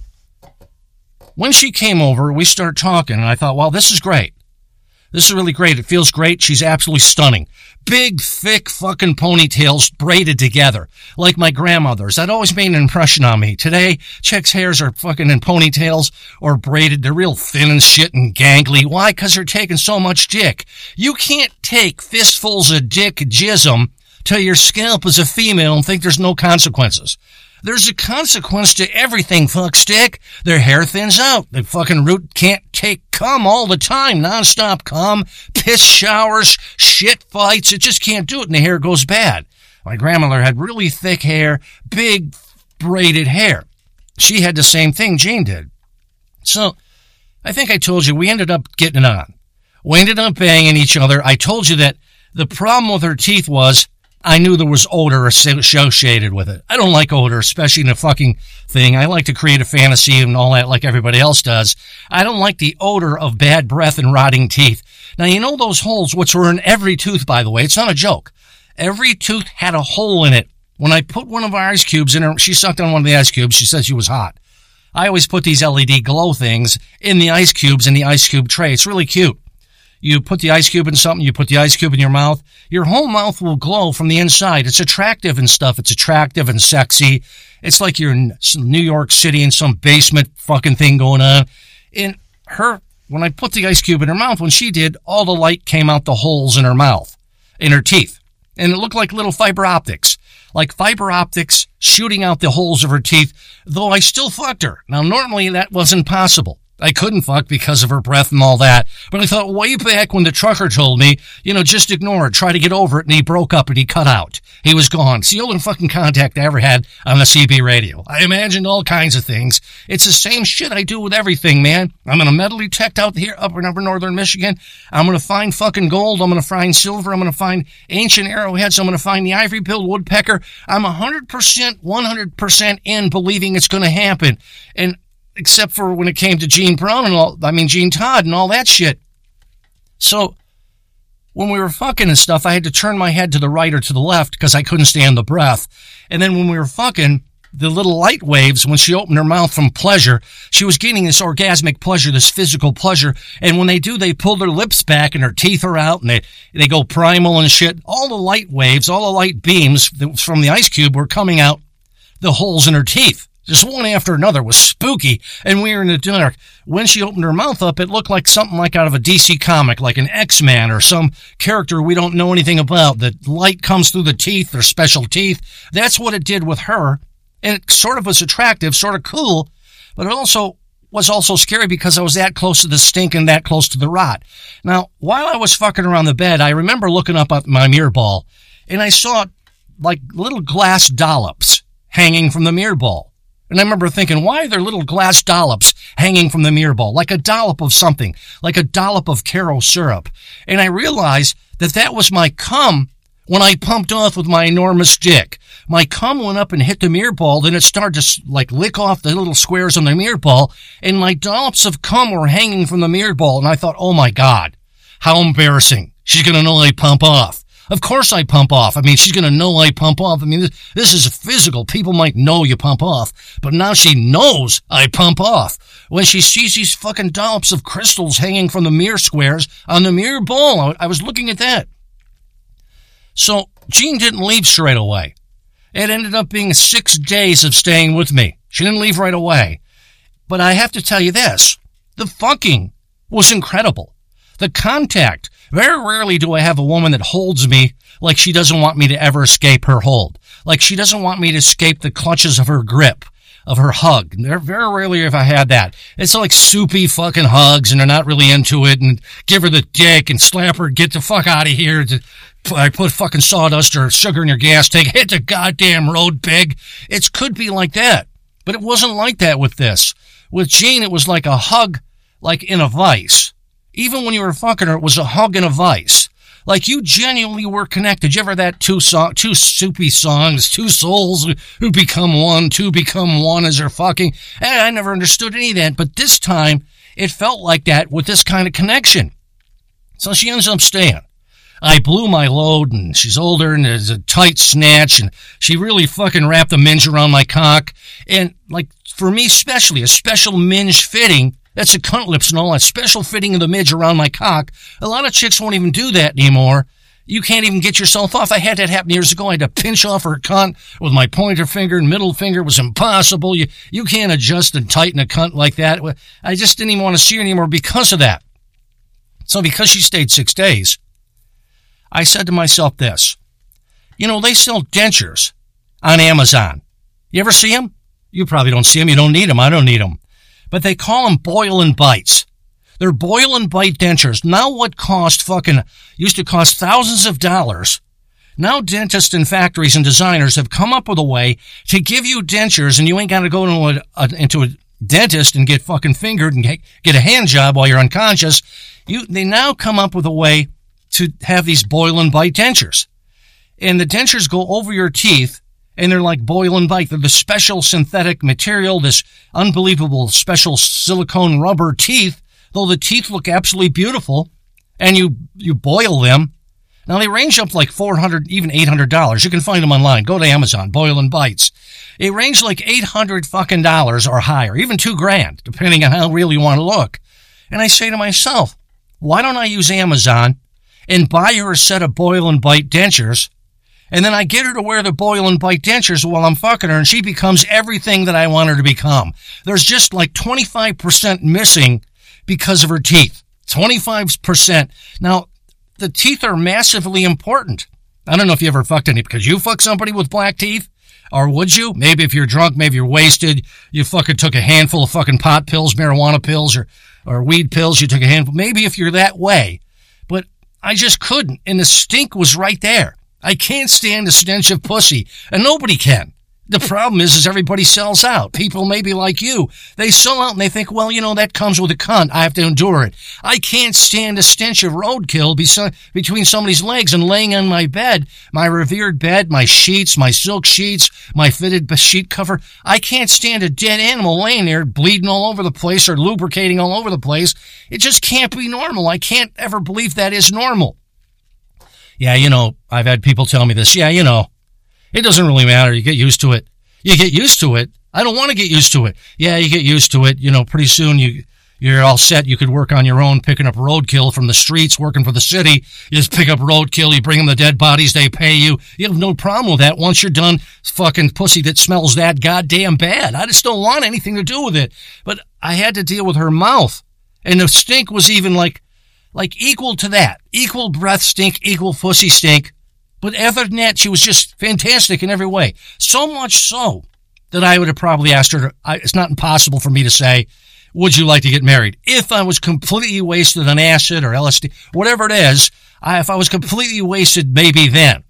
when she came over, we started talking, and I thought, well, this is great. This is really great. It feels great. She's absolutely stunning. Big, thick fucking ponytails braided together, like my grandmother's. That always made an impression on me. Today, chicks' hairs are fucking in ponytails or braided. They're real thin and shit and gangly. Why? Because they're taking so much dick. You can't take fistfuls of dick jism to your scalp as a female and think there's no consequences. There's a consequence to everything, fuckstick. Their hair thins out. The fucking root can't take cum all the time, nonstop cum, piss showers, shit fights. It just can't do it, and the hair goes bad. My grandmother had really thick hair, big braided hair. She had the same thing Jane did. So, I think I told you, we ended up getting it on. We ended up banging each other. I told you that the problem with her teeth was I knew there was odor associated with it. I don't like odor, especially in a fucking thing. I like to create a fantasy and all that like everybody else does. I don't like the odor of bad breath and rotting teeth. Now, you know those holes, which were in every tooth, by the way. It's not a joke. Every tooth had a hole in it. When I put one of our ice cubes in her, she sucked on one of the ice cubes. She said she was hot. I always put these LED glow things in the ice cubes in the ice cube tray. It's really cute. You put the ice cube in something, you put the ice cube in your mouth, your whole mouth will glow from the inside. It's attractive and stuff. It's attractive and sexy. It's like you're in New York City in some basement fucking thing going on. In her, when I put the ice cube in her mouth, when she did, all the light came out the holes in her mouth, in her teeth. And it looked like little fiber optics. Like fiber optics shooting out the holes of her teeth, though I still fucked her. Now, normally that wasn't possible. I couldn't fuck because of her breath and all that. But I thought way back when the trucker told me, just ignore it, try to get over it, and he broke up and he cut out. He was gone. It's the only fucking contact I ever had on the CB radio. I imagined all kinds of things. It's the same shit I do with everything, man. I'm going to metal detect out here up in upper northern Michigan. I'm going to find fucking gold. I'm going to find silver. I'm going to find ancient arrowheads. I'm going to find the ivory-billed woodpecker. I'm 100% in believing it's going to happen. And except for when it came to Gene Brown Gene Todd and all that shit. So when we were fucking and stuff, I had to turn my head to the right or to the left because I couldn't stand the breath. And then when we were fucking, the little light waves, when she opened her mouth from pleasure, she was getting this orgasmic pleasure, this physical pleasure. And when they do, they pull their lips back and her teeth are out and they go primal and shit. All the light waves, all the light beams from the ice cube were coming out the holes in her teeth. Just one after another. Was spooky, and we were in the dark. When she opened her mouth up, it looked like something like out of a DC comic, like an X-Man or some character we don't know anything about. The light comes through the teeth, their special teeth. That's what it did with her, and it sort of was attractive, sort of cool, but it was also scary because I was that close to the stink and that close to the rot. Now, while I was fucking around the bed, I remember looking up at my mirror ball, and I saw like little glass dollops hanging from the mirror ball. And I remember thinking, why are there little glass dollops hanging from the mirror ball? Like a dollop of something, like a dollop of Caro syrup. And I realized that was my cum when I pumped off with my enormous dick. My cum went up and hit the mirror ball, then it started to lick off the little squares on the mirror ball, and my dollops of cum were hanging from the mirror ball. And I thought, oh my God, how embarrassing. She's going to know I pump off. Of course I pump off. She's going to know I pump off. This is physical. People might know you pump off, but now she knows I pump off. When she sees these fucking dollops of crystals hanging from the mirror squares on the mirror ball, I was looking at that. So Jean didn't leave straight away. It ended up being 6 days of staying with me. She didn't leave right away. But I have to tell you this. The fucking was incredible. The contact. Very rarely do I have a woman that holds me like she doesn't want me to ever escape her hold. Like she doesn't want me to escape the clutches of her grip, of her hug. Very rarely have I had that. It's like soupy fucking hugs and they're not really into it and give her the dick and slap her, get the fuck out of here. I put fucking sawdust or sugar in your gas tank. Hit the goddamn road, pig. It could be like that. But it wasn't like that with this. With Jean, it was like a hug, like in a vice. Even when you were fucking her, it was a hug and a vice. Like you genuinely were connected. You ever that two soupy songs, two souls who become one, two become one as they're fucking? I never understood any of that, but this time it felt like that with this kind of connection. So she ends up staying. I blew my load and she's older and there's a tight snatch and she really fucking wrapped the minge around my cock. And like for me especially, a special minge fitting. That's the cunt lips and all that special fitting of the midge around my cock. A lot of chicks won't even do that anymore. You can't even get yourself off. I had that happen years ago. I had to pinch off her cunt with my pointer finger and middle finger. It was impossible. You can't adjust and tighten a cunt like that. I just didn't even want to see her anymore because of that. So because she stayed 6 days, I said to myself this. They sell dentures on Amazon. You ever see them? You probably don't see them. You don't need them. I don't need them. But they call them boil and bites. They're boil and bite dentures. Now what used to cost thousands of dollars. Now dentists and factories and designers have come up with a way to give you dentures and you ain't got to go into a dentist and get fucking fingered and get a hand job while you're unconscious. They now come up with a way to have these boil and bite dentures. And the dentures go over your teeth. And they're like boil and bite. They're the special synthetic material, this unbelievable special silicone rubber teeth, though the teeth look absolutely beautiful, and you boil them. Now, they range up like $400, even $800. You can find them online. Go to Amazon, Boil and Bites. They range like $800 fucking dollars or higher, even $2,000, depending on how real you want to look. And I say to myself, why don't I use Amazon and buy her a set of Boil and Bite dentures? And then I get her to wear the boil and bite dentures while I'm fucking her, and she becomes everything that I want her to become. There's just like 25% missing because of her teeth. 25%. Now, the teeth are massively important. I don't know if you ever fucked any, because you fuck somebody with black teeth. Or would you? Maybe if you're drunk, maybe you're wasted, you fucking took a handful of fucking pot pills, marijuana pills, or weed pills, you took a handful. Maybe if you're that way. But I just couldn't, and the stink was right there. I can't stand the stench of pussy, and nobody can. The problem is everybody sells out. People maybe like you, they sell out and they think, well, that comes with a cunt. I have to endure it. I can't stand the stench of roadkill between somebody's legs and laying on my bed, my revered bed, my sheets, my silk sheets, my fitted sheet cover. I can't stand a dead animal laying there bleeding all over the place or lubricating all over the place. It just can't be normal. I can't ever believe that is normal. Yeah, I've had people tell me this. Yeah, it doesn't really matter. You get used to it. You get used to it. I don't want to get used to it. Yeah, you get used to it. Pretty soon you're all set. You could work on your own, picking up roadkill from the streets, working for the city. You just pick up roadkill. You bring them the dead bodies. They pay you. You have no problem with that once you're done fucking pussy that smells that goddamn bad. I just don't want anything to do with it. But I had to deal with her mouth. And the stink was even like equal to that. Equal breath stink, equal pussy stink. But other than that, she was just fantastic in every way. So much so that I would have probably asked her, it's not impossible for me to say, would you like to get married? If I was completely wasted on acid or LSD, whatever it is, if I was completely wasted, maybe then.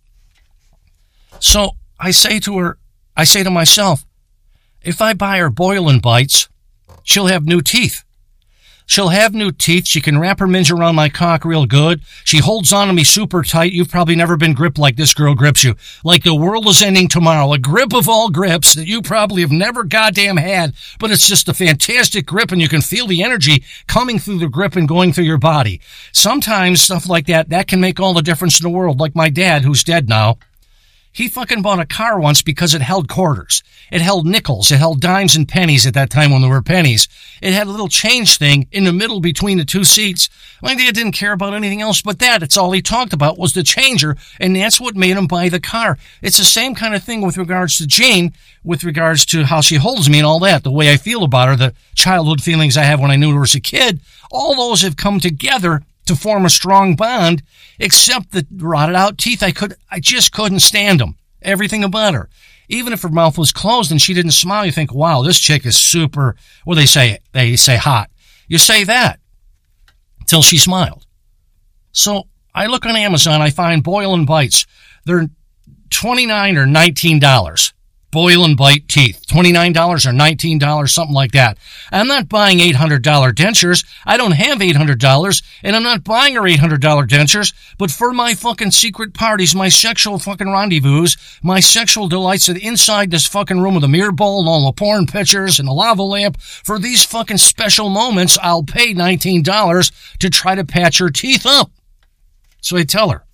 So I say to myself, if I buy her Boylan Bites, she'll have new teeth. She'll have new teeth. She can wrap her minge around my cock real good. She holds on to me super tight. You've probably never been gripped like this girl grips you. Like the world is ending tomorrow. A grip of all grips that you probably have never goddamn had. But it's just a fantastic grip, and you can feel the energy coming through the grip and going through your body. Sometimes stuff like that can make all the difference in the world. Like my dad, who's dead now. He fucking bought a car once because it held quarters. It held nickels. It held dimes and pennies at that time when there were pennies. It had a little change thing in the middle between the two seats. My dad didn't care about anything else but that. It's all he talked about was the changer, and that's what made him buy the car. It's the same kind of thing with regards to Jane, with regards to how she holds me and all that, the way I feel about her, the childhood feelings I have when I knew her as a kid. All those have come together to form a strong bond, except the rotted out teeth. I just couldn't stand them. Everything about her. Even if her mouth was closed and she didn't smile, you think, wow, this chick is super, what do they say? They say hot. You say that till she smiled. So I look on Amazon, I find Boylan Bites. They're $29 or $19. Boylan Bite teeth. $29 or $19, something like that. I'm not buying $800 dentures. I don't have $800, and I'm not buying her $800 dentures, but for my fucking secret parties, my sexual fucking rendezvous, my sexual delights inside this fucking room with a mirror bowl and all the porn pictures and a lava lamp, for these fucking special moments, I'll pay $19 to try to patch her teeth up. So I tell her,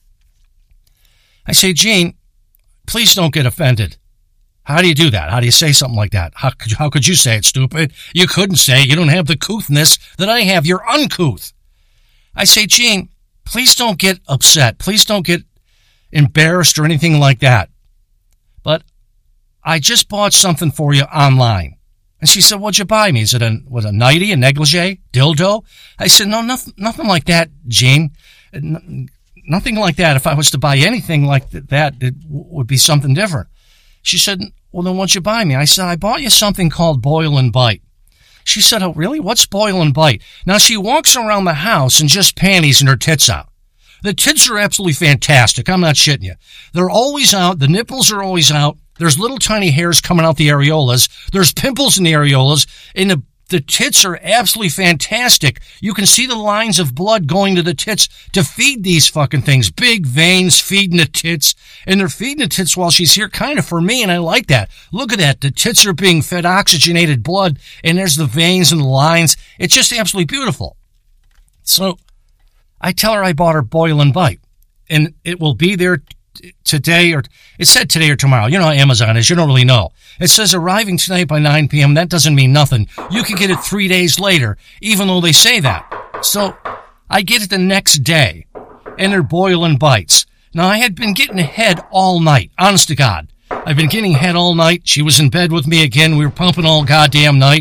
I say, Jean, please don't get offended. How do you do that? How do you say something like that? How could you say it, stupid? You couldn't say. You don't have the couthness that I have. You're uncouth. I say, Jean, please don't get upset. Please don't get embarrassed or anything like that. But I just bought something for you online. And she said, what'd you buy me? Is it a nightie, a negligee, dildo? I said, no, nothing like that, Jean. Nothing like that. If I was to buy anything like that, it would be something different. She said, well, then what'd you buy me? I said, I bought you something called Boylan Bite. She said, oh, really? What's Boylan Bite? Now, she walks around the house in just panties and her tits out. The tits are absolutely fantastic. I'm not shitting you. They're always out. The nipples are always out. There's little tiny hairs coming out the areolas. There's pimples in the areolas. And the tits are absolutely fantastic. You can see the lines of blood going to the tits to feed these fucking things. Big veins feeding the tits. And they're feeding the tits while she's here, kind of for me, and I like that. Look at that. The tits are being fed oxygenated blood, and there's the veins and the lines. It's just absolutely beautiful. So I tell her I bought her Boylan Bite, and it will be there today, or it said today or tomorrow. You know how Amazon is. You don't really know. It says arriving tonight by 9 p.m. That doesn't mean nothing. You can get it 3 days later, even though they say that. So I get it the next day, and they're Boylan Bites. Now, I had been getting head all night. Honest to God. I've been getting head all night. She was in bed with me again. We were pumping all goddamn night.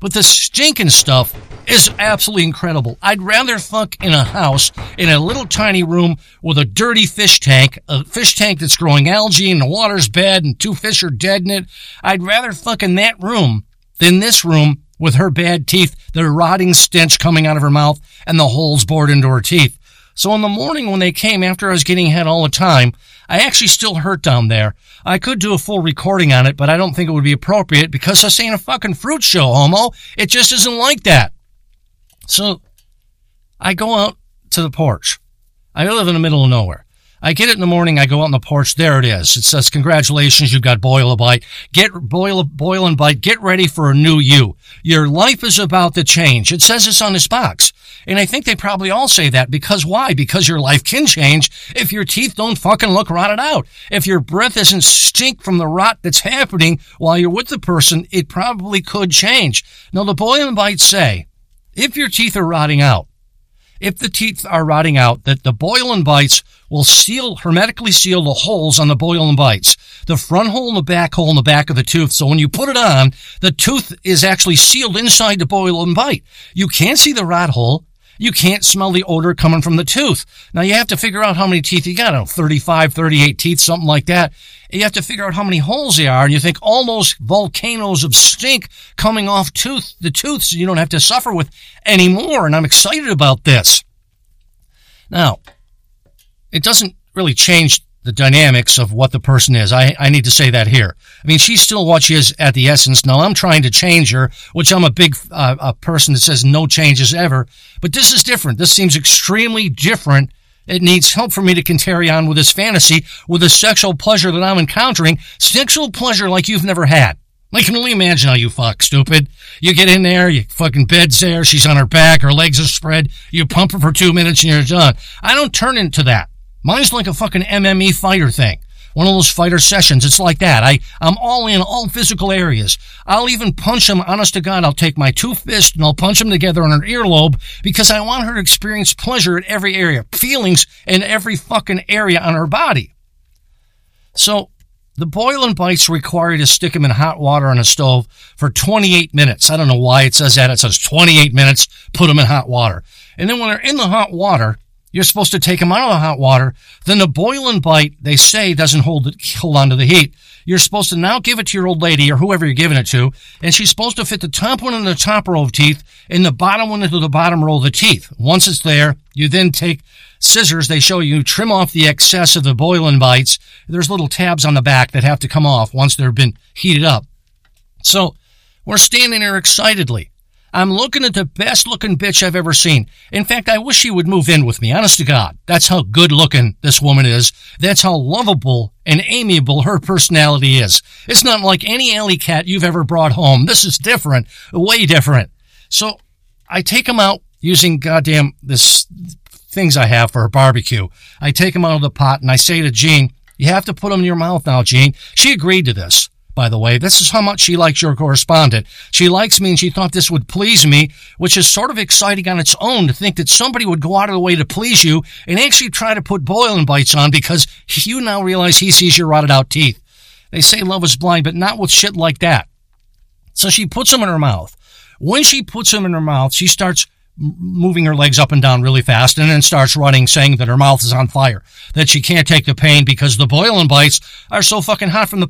But the stinking stuff is absolutely incredible. I'd rather fuck in a house, in a little tiny room with a dirty fish tank that's growing algae and the water's bad and 2 fish are dead in it. I'd rather fuck in that room than this room with her bad teeth, the rotting stench coming out of her mouth and the holes bored into her teeth. So in the morning when they came after I was getting head all the time, I actually still hurt down there. I could do a full recording on it, but I don't think it would be appropriate because this ain't a fucking fruit show, homo. It just isn't like that. So I go out to the porch. I live in the middle of nowhere. I get it in the morning. I go out on the porch. There it is. It says, congratulations, you got Boil a Bite. Boil and Bite. Get ready for a new you. Your life is about to change. It says this on this box. And I think they probably all say that because why? Because your life can change if your teeth don't fucking look rotted out. If your breath doesn't stink from the rot that's happening while you're with the person, it probably could change. Now, the Boil and Bite say, if your teeth are rotting out, that the Boil and Bites will hermetically seal the holes on the Boil and Bites. The front hole and the back hole in the back of the tooth. So when you put it on, the tooth is actually sealed inside the Boil and Bite. You can't see the rot hole. You can't smell the odor coming from the tooth. Now you have to figure out how many teeth you got. I don't know, 35, 38 teeth, something like that. You have to figure out how many holes they are. And you think almost volcanoes of stink coming off the tooth so you don't have to suffer with anymore. And I'm excited about this. Now, it doesn't really change the dynamics of what the person is. I need to say that here. I mean, she's still what she is at the essence. Now, I'm trying to change her, which I'm a big a person that says no changes ever. But this is different. This seems extremely different. It needs help for me to carry on with this fantasy, with the sexual pleasure that I'm encountering. Sexual pleasure like you've never had. I can only imagine how you fuck, stupid. You get in there, you fucking bed's there, she's on her back, her legs are spread, you pump her for 2 minutes and you're done. I don't turn into that. Mine's like a fucking MMA fighter thing. One of those fighter sessions. It's like that. I'm all in all physical areas. I'll even punch him, honest to God, I'll take my 2 fists and I'll punch them together on her earlobe because I want her to experience pleasure at every area, feelings in every fucking area on her body. So, the Boil and Bites require you to stick them in hot water on a stove for 28 minutes. I don't know why it says that. It says 28 minutes, put them in hot water. And then when they're in the hot water, you're supposed to take them out of the hot water. Then the Boil and Bite, they say, doesn't hold on to the heat. You're supposed to now give it to your old lady or whoever you're giving it to, and she's supposed to fit the top one in the top row of teeth and the bottom one into the bottom row of the teeth. Once it's there, you then take scissors. They show you trim off the excess of the Boil and Bites. There's little tabs on the back that have to come off once they've been heated up. So we're standing there excitedly. I'm looking at the best looking bitch I've ever seen. In fact, I wish she would move in with me, honest to God. That's how good looking this woman is. That's how lovable and amiable her personality is. It's not like any alley cat you've ever brought home. This is different, way different. So I take them out using goddamn this things I have for her barbecue. I take them out of the pot and I say to Jean, you have to put them in your mouth now, Jean. She agreed to this. By the way, this is how much she likes your correspondent. She likes me and she thought this would please me, which is sort of exciting on its own to think that somebody would go out of the way to please you and actually try to put Boil and Bites on because you now realize he sees your rotted out teeth. They say love is blind, but not with shit like that. So she puts them in her mouth. When she puts them in her mouth, she starts moving her legs up and down really fast and then starts running, saying that her mouth is on fire, that she can't take the pain because the Boil and Bites are so fucking hot from the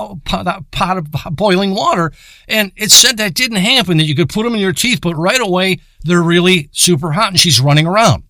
pot of boiling water. And it said that didn't happen, that you could put them in your teeth, but right away they're really super hot and she's running around.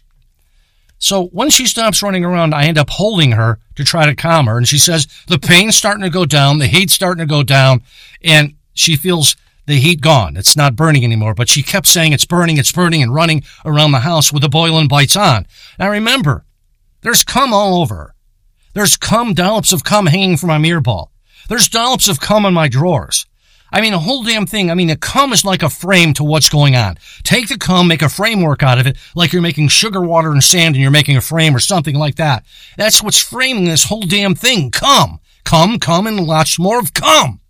So when she stops running around, I end up holding her to try to calm her. And she says the pain's starting to go down, the heat's starting to go down, and she feels the heat gone. It's not burning anymore, but she kept saying it's burning, and running around the house with the Boil and Bites on. Now remember, there's cum all over her. There's cum, dollops of cum hanging from my mirror ball. There's dollops of cum in my drawers. I mean, the whole damn thing. I mean, the cum is like a frame to what's going on. Take the cum, make a framework out of it, like you're making sugar, water, and sand, and you're making a frame or something like that. That's what's framing this whole damn thing. Cum, and lots more of cum.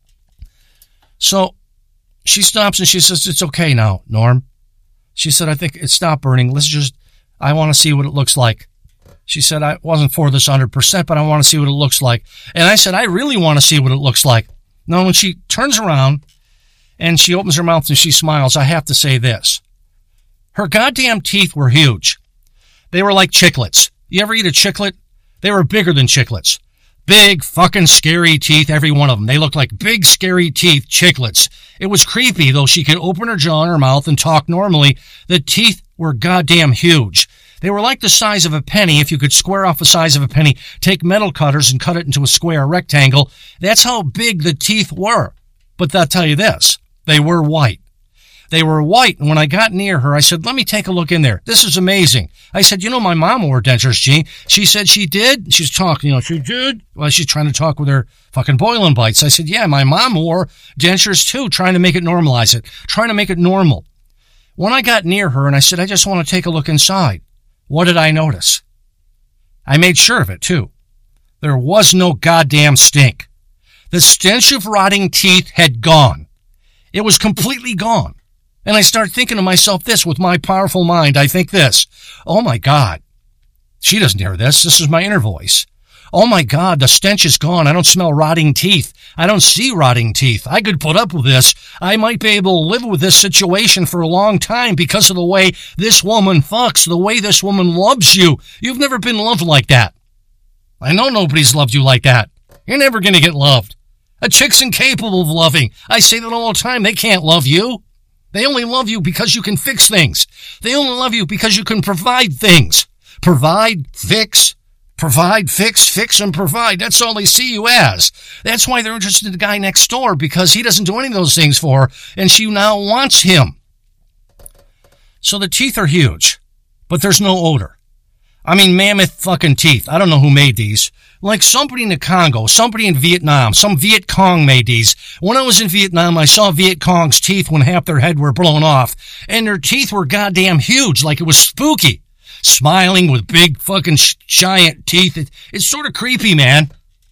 So she stops and she says, it's okay now, Norm. She said, I think it stopped burning. I want to see what it looks like. She said, I wasn't for this 100%, but I want to see what it looks like. And I said, I really want to see what it looks like. Now, when she turns around and she opens her mouth and she smiles. I have to say this. Her goddamn teeth were huge. They were like chiclets. You ever eat a chiclet? They were bigger than chiclets. Big fucking scary teeth, every one of them. They looked like big scary teeth, chiclets. It was creepy, though she could open her jaw and her mouth and talk normally. The teeth were goddamn huge. They were like the size of a penny. If you could square off the size of a penny, take metal cutters and cut it into a square rectangle. That's how big the teeth were. But I'll tell you this, they were white. They were white, and when I got near her, I said, let me take a look in there. This is amazing. I said, you know, my mom wore dentures, Gene. She said she did. She's talking, she did. Well, she's trying to talk with her fucking boiling bites. I said, yeah, my mom wore dentures too, trying to make it normalize it, trying to make it normal. When I got near her and I said, I just want to take a look inside, what did I notice? I made sure of it too. There was no goddamn stink. The stench of rotting teeth had gone. It was completely gone. And I start thinking to myself this with my powerful mind. I think this, oh my God, she doesn't hear this. This is my inner voice. Oh my God, the stench is gone. I don't smell rotting teeth. I don't see rotting teeth. I could put up with this. I might be able to live with this situation for a long time because of the way this woman fucks, the way this woman loves you. You've never been loved like that. I know nobody's loved you like that. You're never going to get loved. A chick's incapable of loving. I say that all the time. They can't love you. They only love you because you can fix things. They only love you because you can provide things. Provide, fix, and provide. That's all they see you as. That's why they're interested in the guy next door, because he doesn't do any of those things for her, and she now wants him. So the teeth are huge, but there's no odor. I mean, mammoth fucking teeth. I don't know who made these. Like somebody in the Congo, somebody in Vietnam, some Viet Cong made these. When I was in Vietnam, I saw Viet Cong's teeth when half their head were blown off, and their teeth were goddamn huge, like it was spooky. Smiling with big fucking giant teeth. It's sort of creepy, man.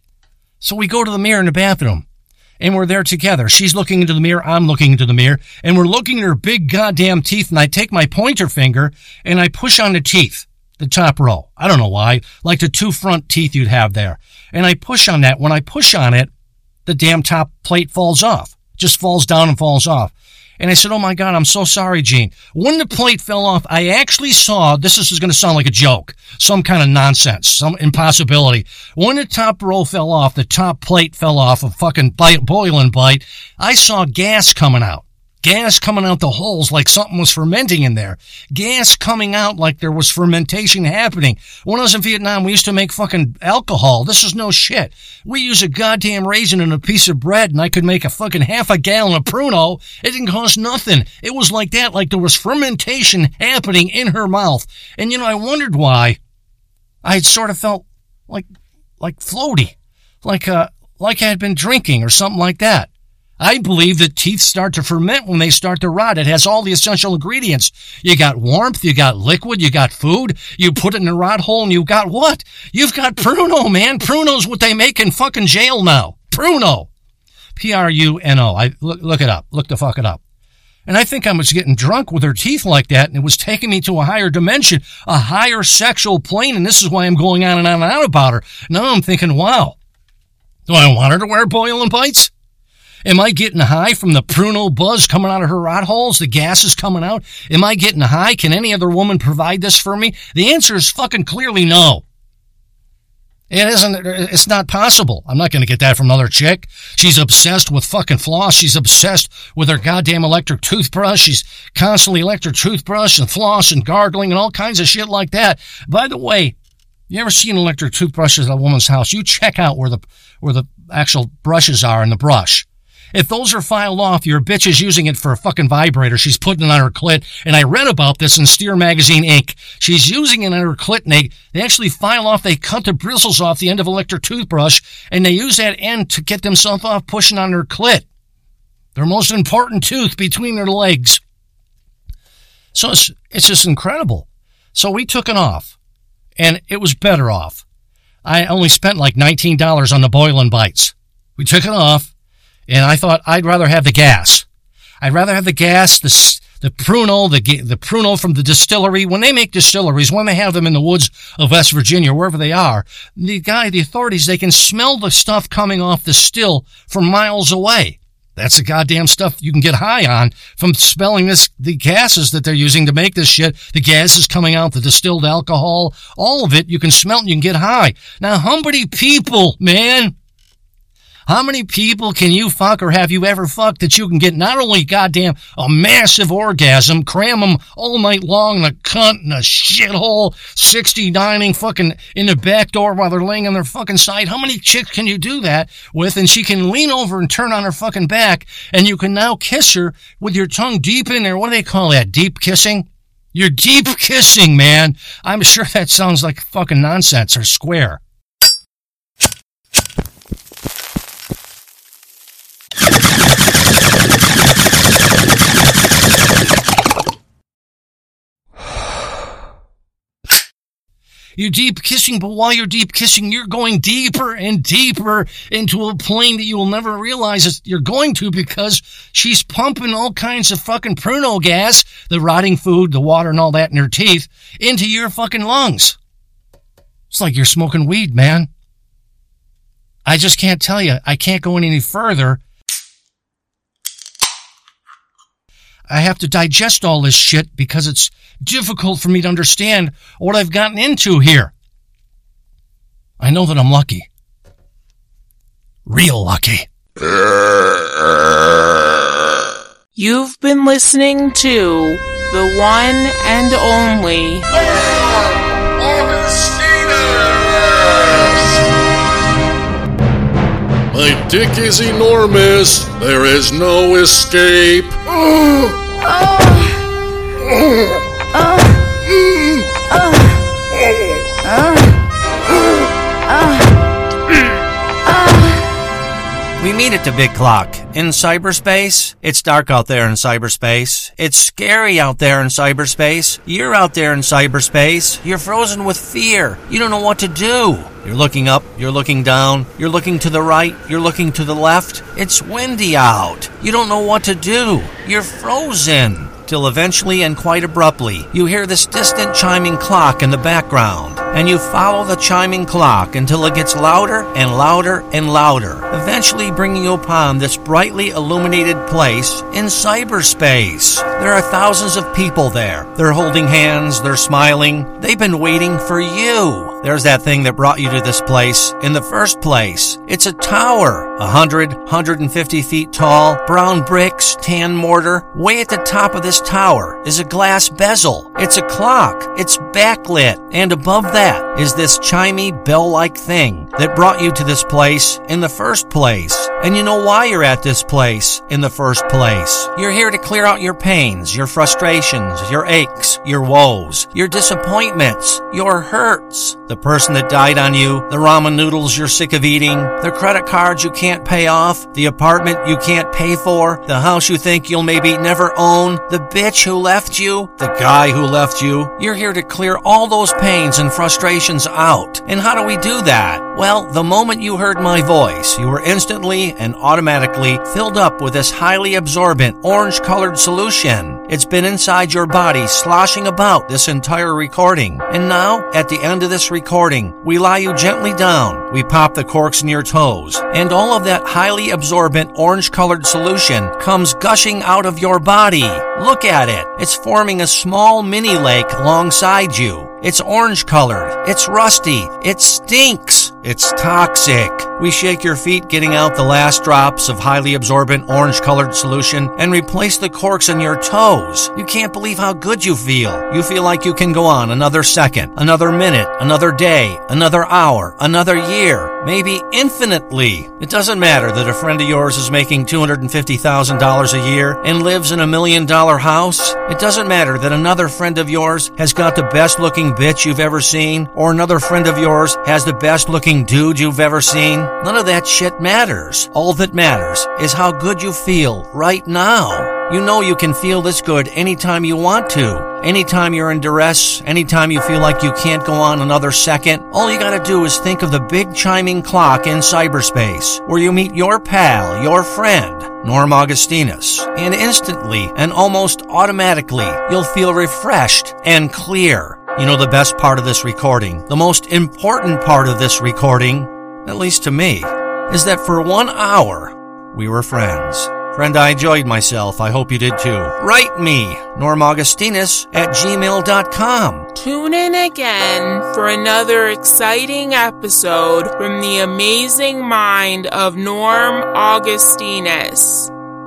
So we go to the mirror in the bathroom, and we're there together. She's looking into the mirror, I'm looking into the mirror, and we're looking at her big goddamn teeth, and I take my pointer finger, and I push on the teeth. The top row. I don't know why. Like the two front teeth you'd have there. And I push on that. When I push on it, the damn top plate falls off. Just falls down and falls off. And I said, oh my God, I'm so sorry, Gene. When the plate fell off, I actually saw, this is going to sound like a joke, some kind of nonsense, some impossibility. When the top row fell off, the top plate fell off, a fucking boiling bite, I saw gas coming out. Gas coming out the holes like something was fermenting in there. Gas coming out like there was fermentation happening. When I was in Vietnam, we used to make fucking alcohol. This is no shit. We use a goddamn raisin and a piece of bread, and I could make a fucking half a gallon of Pruno. It didn't cost nothing. It was like that, like there was fermentation happening in her mouth. And, I wondered why. I had sort of felt like floaty. Like I had been drinking or something like that. I believe that teeth start to ferment when they start to rot. It has all the essential ingredients. You got warmth, you got liquid, you got food. You put it in a rot hole and you got what? You've got Pruno, man. Pruno's what they make in fucking jail now. Pruno. P-R-U-N-O. Look it up. Look the fuck it up. And I think I was getting drunk with her teeth like that, and it was taking me to a higher dimension, a higher sexual plane, and this is why I'm going on and on and on about her. Now I'm thinking, wow, do I want her to wear boiling bites? Am I getting high from the Pruno buzz coming out of her rot holes? The gas is coming out? Am I getting high? Can any other woman provide this for me? The answer is fucking clearly no. It's not possible. I'm not going to get that from another chick. She's obsessed with fucking floss. She's obsessed with her goddamn electric toothbrush. She's constantly electric toothbrush and floss and gargling and all kinds of shit like that. By the way, you ever seen electric toothbrushes at a woman's house? You check out where the actual brushes are in the brush. If those are filed off, your bitch is using it for a fucking vibrator. She's putting it on her clit. And I read about this in Steer Magazine Inc. She's using it on her clit, and they actually file off, they cut the bristles off the end of an electric toothbrush, and they use that end to get themselves off pushing on her clit. Their most important tooth between their legs. So it's just incredible. So we took it off, and it was better off. I only spent like $19 on the boiling bites. We took it off. And I thought I'd rather have the gas. I'd rather have the gas, the Pruno, the Pruno from the distillery. When they make distilleries, when they have them in the woods of West Virginia, wherever they are, the authorities, they can smell the stuff coming off the still from miles away. That's the goddamn stuff you can get high on from smelling the gases that they're using to make this shit. The gases coming out, the distilled alcohol, all of it, you can smell it and you can get high. Now, how many people, man? How many people can you fuck or have you ever fucked that you can get not only goddamn a massive orgasm, cram them all night long in a cunt in a shithole, 69ing fucking in the back door while they're laying on their fucking side? How many chicks can you do that with? And she can lean over and turn on her fucking back, and you can now kiss her with your tongue deep in there. What do they call that? Deep kissing? You're deep kissing, man. I'm sure that sounds like fucking nonsense or square. You're deep kissing, but while you're deep kissing, you're going deeper and deeper into a plane that you will never realize that you're going to, because she's pumping all kinds of fucking pruno gas, the rotting food, the water and all that in her teeth, into your fucking lungs. It's like you're smoking weed, man. I just can't tell you. I can't go any further. I have to digest all this shit because it's difficult for me to understand what I've gotten into here. I know that I'm lucky. Real lucky.
You've been listening to the one and only
My dick is enormous. There is no escape.
We meet at the big clock. In cyberspace, it's dark out there in cyberspace. It's scary out there in cyberspace. You're out there in cyberspace. You're frozen with fear. You don't know what to do. You're looking up, you're looking down, you're looking to the right, you're looking to the left. It's windy out. You don't know what to do. You're frozen. Till eventually and quite abruptly, you hear this distant chiming clock in the background, and you follow the chiming clock until it gets louder and louder and louder, eventually bringing you upon this brightly illuminated place in cyberspace. There are thousands of people there. They're holding hands, they're smiling. They've been waiting for you. There's that thing that brought you to this place in the first place. It's a tower, 150 feet tall, brown bricks, tan mortar. Way at the top of this tower is a glass bezel. It's a clock. It's backlit. And above that is this chimey bell-like thing that brought you to this place in the first place. And you know why you're at this place in the first place. You're here to clear out your pains, your frustrations, your aches, your woes, your disappointments, your hurts. The person that died on you, the ramen noodles you're sick of eating, the credit cards you can't pay off, the apartment you can't pay for, the house you think you'll maybe never own, the bitch who left you, the guy who left you. You're here to clear all those pains and frustrations out. And how do we do that? Well, the moment you heard my voice, you were instantly and automatically filled up with this highly absorbent orange-colored solution. It's been inside your body sloshing about this entire recording. And now, at the end of this recording, we lie you gently down, we pop the corks in your toes, and all of that highly absorbent orange-colored solution comes gushing out of your body. Look at it. It's forming a small mini lake alongside you. It's orange-colored. It's rusty. It stinks. It's toxic. We shake your feet, getting out the last drops of highly absorbent orange-colored solution, and replace the corks in your toes. You can't believe how good you feel. You feel like you can go on another second, another minute, another day, another hour, another year, maybe infinitely. It doesn't matter that a friend of yours is making $250,000 a year and lives in $1 million house. It doesn't matter that another friend of yours has got the best-looking bitch you've ever seen, or another friend of yours has the best-looking dude you've ever seen. None of that shit matters. All that matters is how good you feel right now. You know you can feel this good anytime you want to. Anytime you're in duress, anytime you feel like you can't go on another second, all you gotta do is think of the big chiming clock in cyberspace, where you meet your pal, your friend, Norm Augustinus, and instantly and almost automatically, you'll feel refreshed and clear. You know the best part of this recording, the most important part of this recording, at least to me, is that for 1 hour, we were friends. Friend, I enjoyed myself. I hope you did too. Write me, normaugustinus@gmail.com.
Tune in again for another exciting episode from the amazing mind of Norm Augustinus.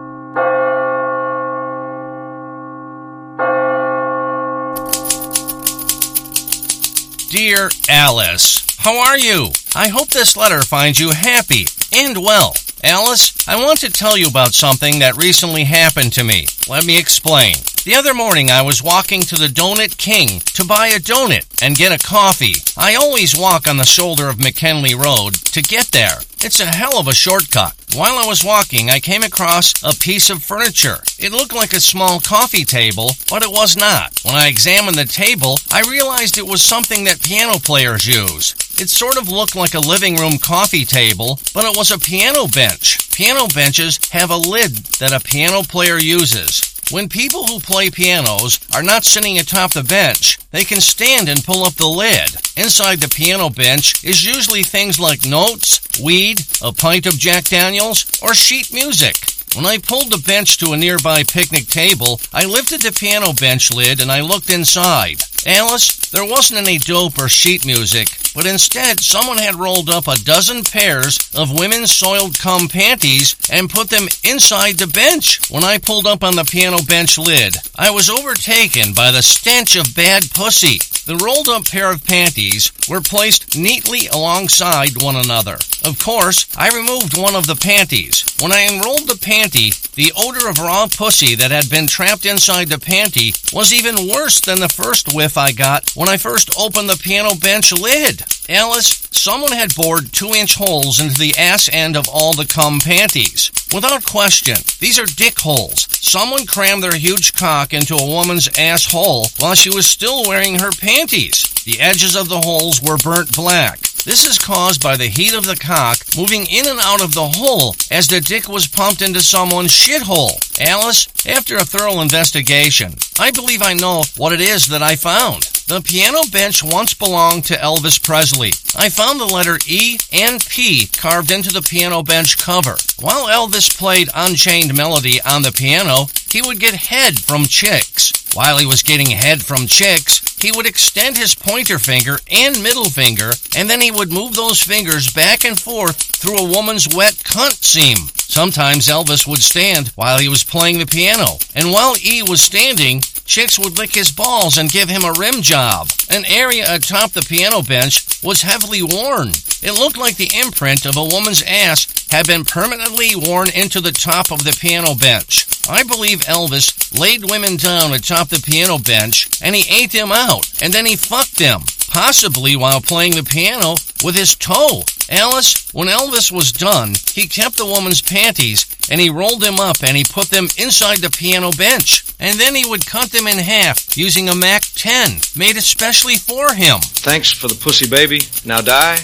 Dear Alice, how are you? I hope this letter finds you happy and well. Alice, I want to tell you about something that recently happened to me. Let me explain. The other morning I was walking to the Donut King to buy a donut and get a coffee. I always walk on the shoulder of McKinley Road to get there. It's a hell of a shortcut. While I was walking, I came across a piece of furniture. It looked like a small coffee table, but it was not. When I examined the table, I realized it was something that piano players use. It sort of looked like a living room coffee table, but it was a piano bench. Piano benches have a lid that a piano player uses. When people who play pianos are not sitting atop the bench, they can stand and pull up the lid. Inside the piano bench is usually things like notes, weed, a pint of Jack Daniels, or sheet music. When I pulled the bench to a nearby picnic table, I lifted the piano bench lid and I looked inside. Alice, there wasn't any dope or sheet music, but instead someone had rolled up a dozen pairs of women's soiled cum panties and put them inside the bench. When I pulled up on the piano bench lid, I was overtaken by the stench of bad pussy. The rolled up pair of panties were placed neatly alongside one another. Of course, I removed one of the panties. When I unrolled the panty, the odor of raw pussy that had been trapped inside the panty was even worse than the first whiff I got when I first opened the piano bench lid. Alice, someone had bored 2-inch holes into the ass end of all the cum panties. Without question, these are dick holes. Someone crammed their huge cock into a woman's asshole while she was still wearing her panties. The edges of the holes were burnt black. This is caused by the heat of the cock moving in and out of the hole as the dick was pumped into someone's shithole. Alice, after a thorough investigation, I believe I know what it is that I found. The piano bench once belonged to Elvis Presley. I found the letter E and P carved into the piano bench cover. While Elvis played Unchained Melody on the piano, he would get head from chicks. While he was getting head from chicks, he would extend his pointer finger and middle finger, and then he would move those fingers back and forth through a woman's wet cunt seam. Sometimes Elvis would stand while he was playing the piano, and while E was standing, chicks would lick his balls and give him a rim job. An area atop the piano bench was heavily worn. It looked like the imprint of a woman's ass had been permanently worn into the top of the piano bench. I believe Elvis laid women down atop the piano bench and he ate them out, and then he fucked them, possibly while playing the piano with his toe. Alice, when Elvis was done, he kept the woman's panties and he rolled them up and he put them inside the piano bench. And then he would cut them in half using a Mac 10 made especially for him.
Thanks for the pussy, baby. Now die.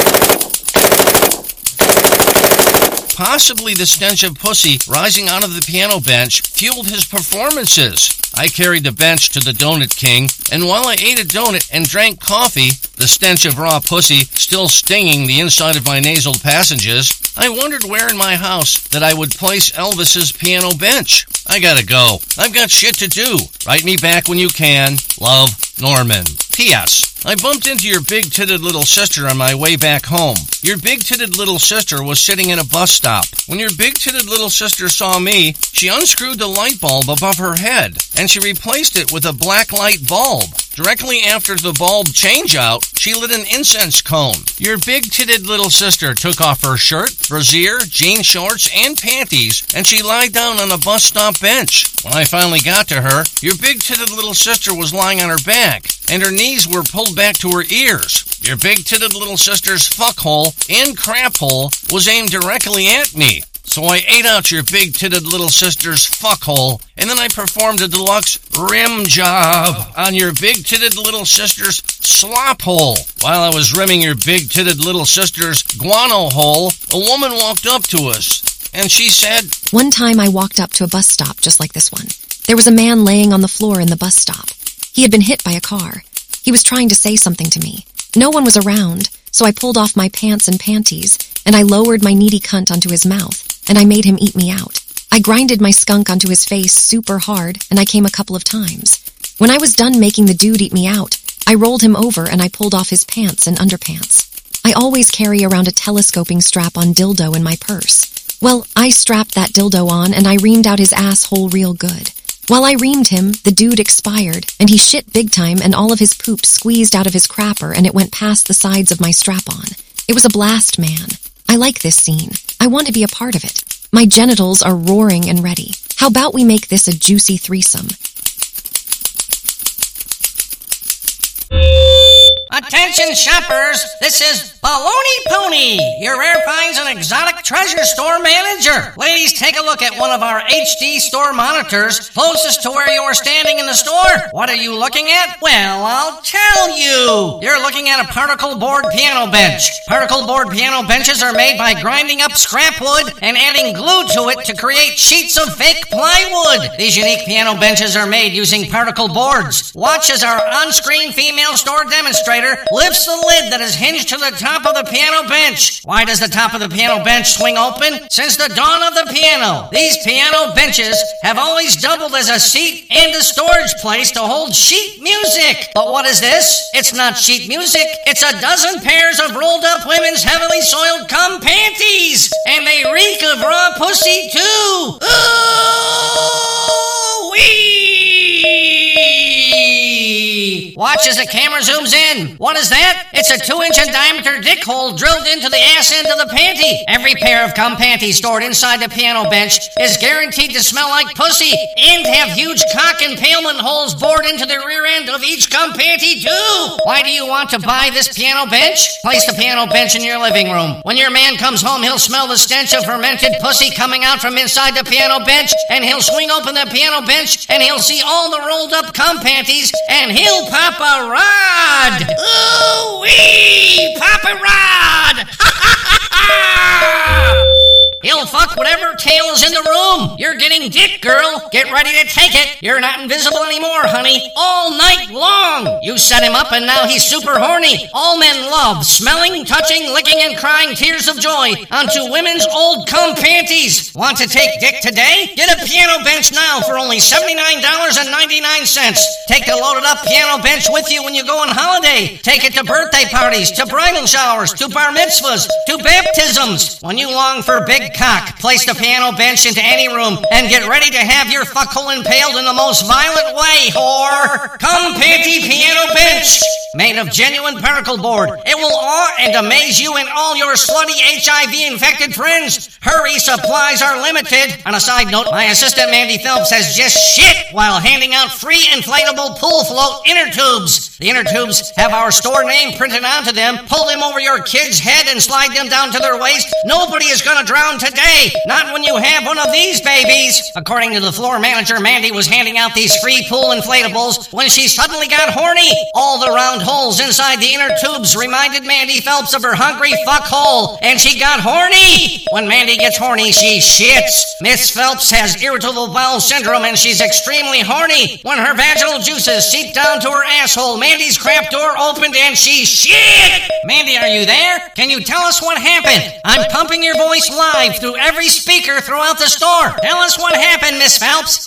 Possibly the stench of pussy rising out of the piano bench fueled his performances. I carried the bench to the Donut King, and while I ate a donut and drank coffee, the stench of raw pussy still stinging the inside of my nasal passages, I wondered where in my house that I would place Elvis's piano bench. I gotta go. I've got shit to do. Write me back when you can. Love, Norman. P.S. I bumped into your big-titted little sister on my way back home. Your big-titted little sister was sitting at a bus stop. When your big-titted little sister saw me, she unscrewed the light bulb above her head, and she replaced it with a black light bulb. Directly after the bulb change-out, she lit an incense cone. Your big-titted little sister took off her shirt, brassiere, jean shorts, and panties, and she lied down on a bus stop bench. When I finally got to her, your big-titted little sister was lying on her back, and her knees were pulled back to her ears. Your big-titted little sister's fuckhole and crap hole was aimed directly at me. So I ate out your big-titted little sister's fuckhole, and then I performed a deluxe rim job on your big-titted little sister's slop hole. While I was rimming your big-titted little sister's guano hole, a woman walked up to us, and she said,
"One time I walked up to a bus stop just like this one. There was a man laying on the floor in the bus stop. He had been hit by a car. He was trying to say something to me. No one was around, so I pulled off my pants and panties, and I lowered my needy cunt onto his mouth, and I made him eat me out. I grinded my skunk onto his face super hard, and I came a couple of times. When I was done making the dude eat me out, I rolled him over and I pulled off his pants and underpants. I always carry around a telescoping strap-on dildo in my purse. Well, I strapped that dildo on and I reamed out his asshole real good. While I reamed him, the dude expired, and he shit big time and all of his poop squeezed out of his crapper and it went past the sides of my strap-on. It was a blast, man. I like this scene. I want to be a part of it. My genitals are roaring and ready. How about we make this a juicy threesome?
Attention shoppers, this is Baloney Pony, your Rare Finds and Exotic Treasure Store manager. Ladies, take a look at one of our HD store monitors closest to where you are standing in the store. What are you looking at? Well, I'll tell you. You're looking at a particle board piano bench. Particle board piano benches are made by grinding up scrap wood and adding glue to it to create sheets of fake plywood. These unique piano benches are made using particle boards. Watch as our on-screen female store demonstrator lifts the lid that is hinged to the top of the piano bench. Why does the top of the piano bench swing open? Since the dawn of the piano, these piano benches have always doubled as a seat and a storage place to hold sheet music. But what is this? It's not sheet music. It's a dozen pairs of rolled up women's heavily soiled cum panties. And they reek of raw pussy too. Ooh-wee! Watch as the camera zooms in. What is that? It's a 2-inch in diameter dick hole drilled into the ass end of the panty. Every pair of cum panties stored inside the piano bench is guaranteed to smell like pussy and have huge cock impalement holes bored into the rear end of each cum panty too. Why do you want to buy this piano bench? Place the piano bench in your living room. When your man comes home, he'll smell the stench of fermented pussy coming out from inside the piano bench, and he'll swing open the piano bench and he'll see all the rolled up cum panties and he'll pop a rod. Ooh-wee! Pop a rod! He'll fuck whatever tail is in the room. You're getting dick, girl. Get ready to take it. You're not invisible anymore, honey. All night long. You set him up and now he's super horny. All men love smelling, touching, licking, and crying tears of joy onto women's old cum panties. Want to take dick today? Get a piano bench now for only $79.99. Take the loaded up piano bench with you when you go on holiday. Take it to birthday parties, to bridal showers, to bar mitzvahs, to baptisms. When you long for big cock, place the piano bench into any room and get ready to have your fuckhole impaled in the most violent way, whore. Cum panty piano bench, made of genuine particle board. It will awe and amaze you and all your slutty HIV-infected friends. Hurry, supplies are limited. On a side note, my assistant Mandy Phelps has just shit while handing out free inflatable pool float inner tubes. The inner tubes have our store name printed onto them. Pull them over your kid's head and slide them down to their waist. Nobody is gonna drown today. Not when you have one of these babies. According to the floor manager, Mandy was handing out these free pool inflatables when she suddenly got horny. All the round holes inside the inner tubes reminded Mandy Phelps of her hungry fuck hole, and she got horny. When Mandy gets horny, she shits. Miss Phelps has irritable bowel syndrome and she's extremely horny. When her vaginal juices seep down to her asshole, Mandy's crap door opened and she shit. Mandy, are you there? Can you tell us what happened? I'm pumping your voice live through every speaker throughout the store. Tell us what happened, Miss Phelps.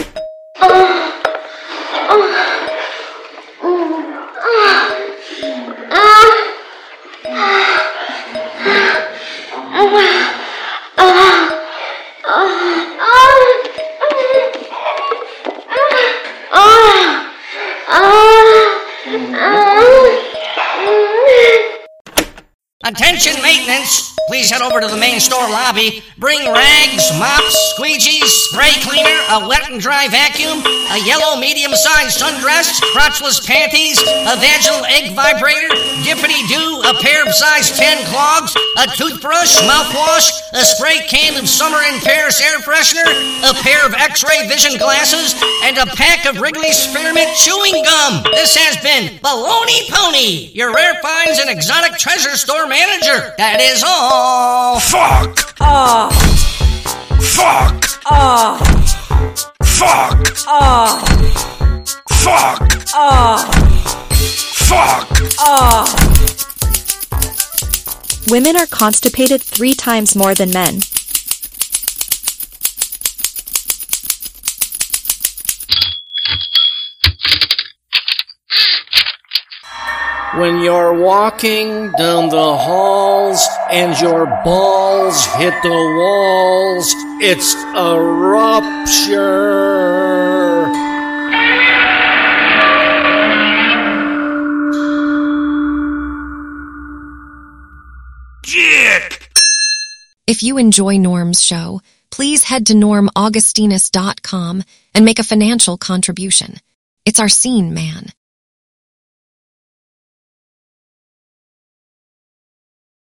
Attention maintenance. Please head over to the main store lobby. Bring rags, mops, squeegees, spray cleaner, a wet and dry vacuum, a yellow medium-sized sundress, crotchless panties, a vaginal egg vibrator, dippity-doo, a pair of size 10 clogs, a toothbrush, mouthwash, a spray can of Summer in Paris air freshener, a pair of X-ray vision glasses, and a pack of Wrigley's Spearmint chewing gum. This has been Baloney Pony, your Rare Finds and Exotic Treasure Store manager. That is all.
Fuck!
Oh.
Fuck!
Oh.
Fuck!
Oh.
Fuck!
Oh.
Fuck!
Oh.
Women are constipated 3 times more than men.
When you're walking down the halls and your balls hit the walls, it's a rupture.
If you enjoy Norm's show, please head to normaugustinus.com and make a financial contribution. It's our scene man.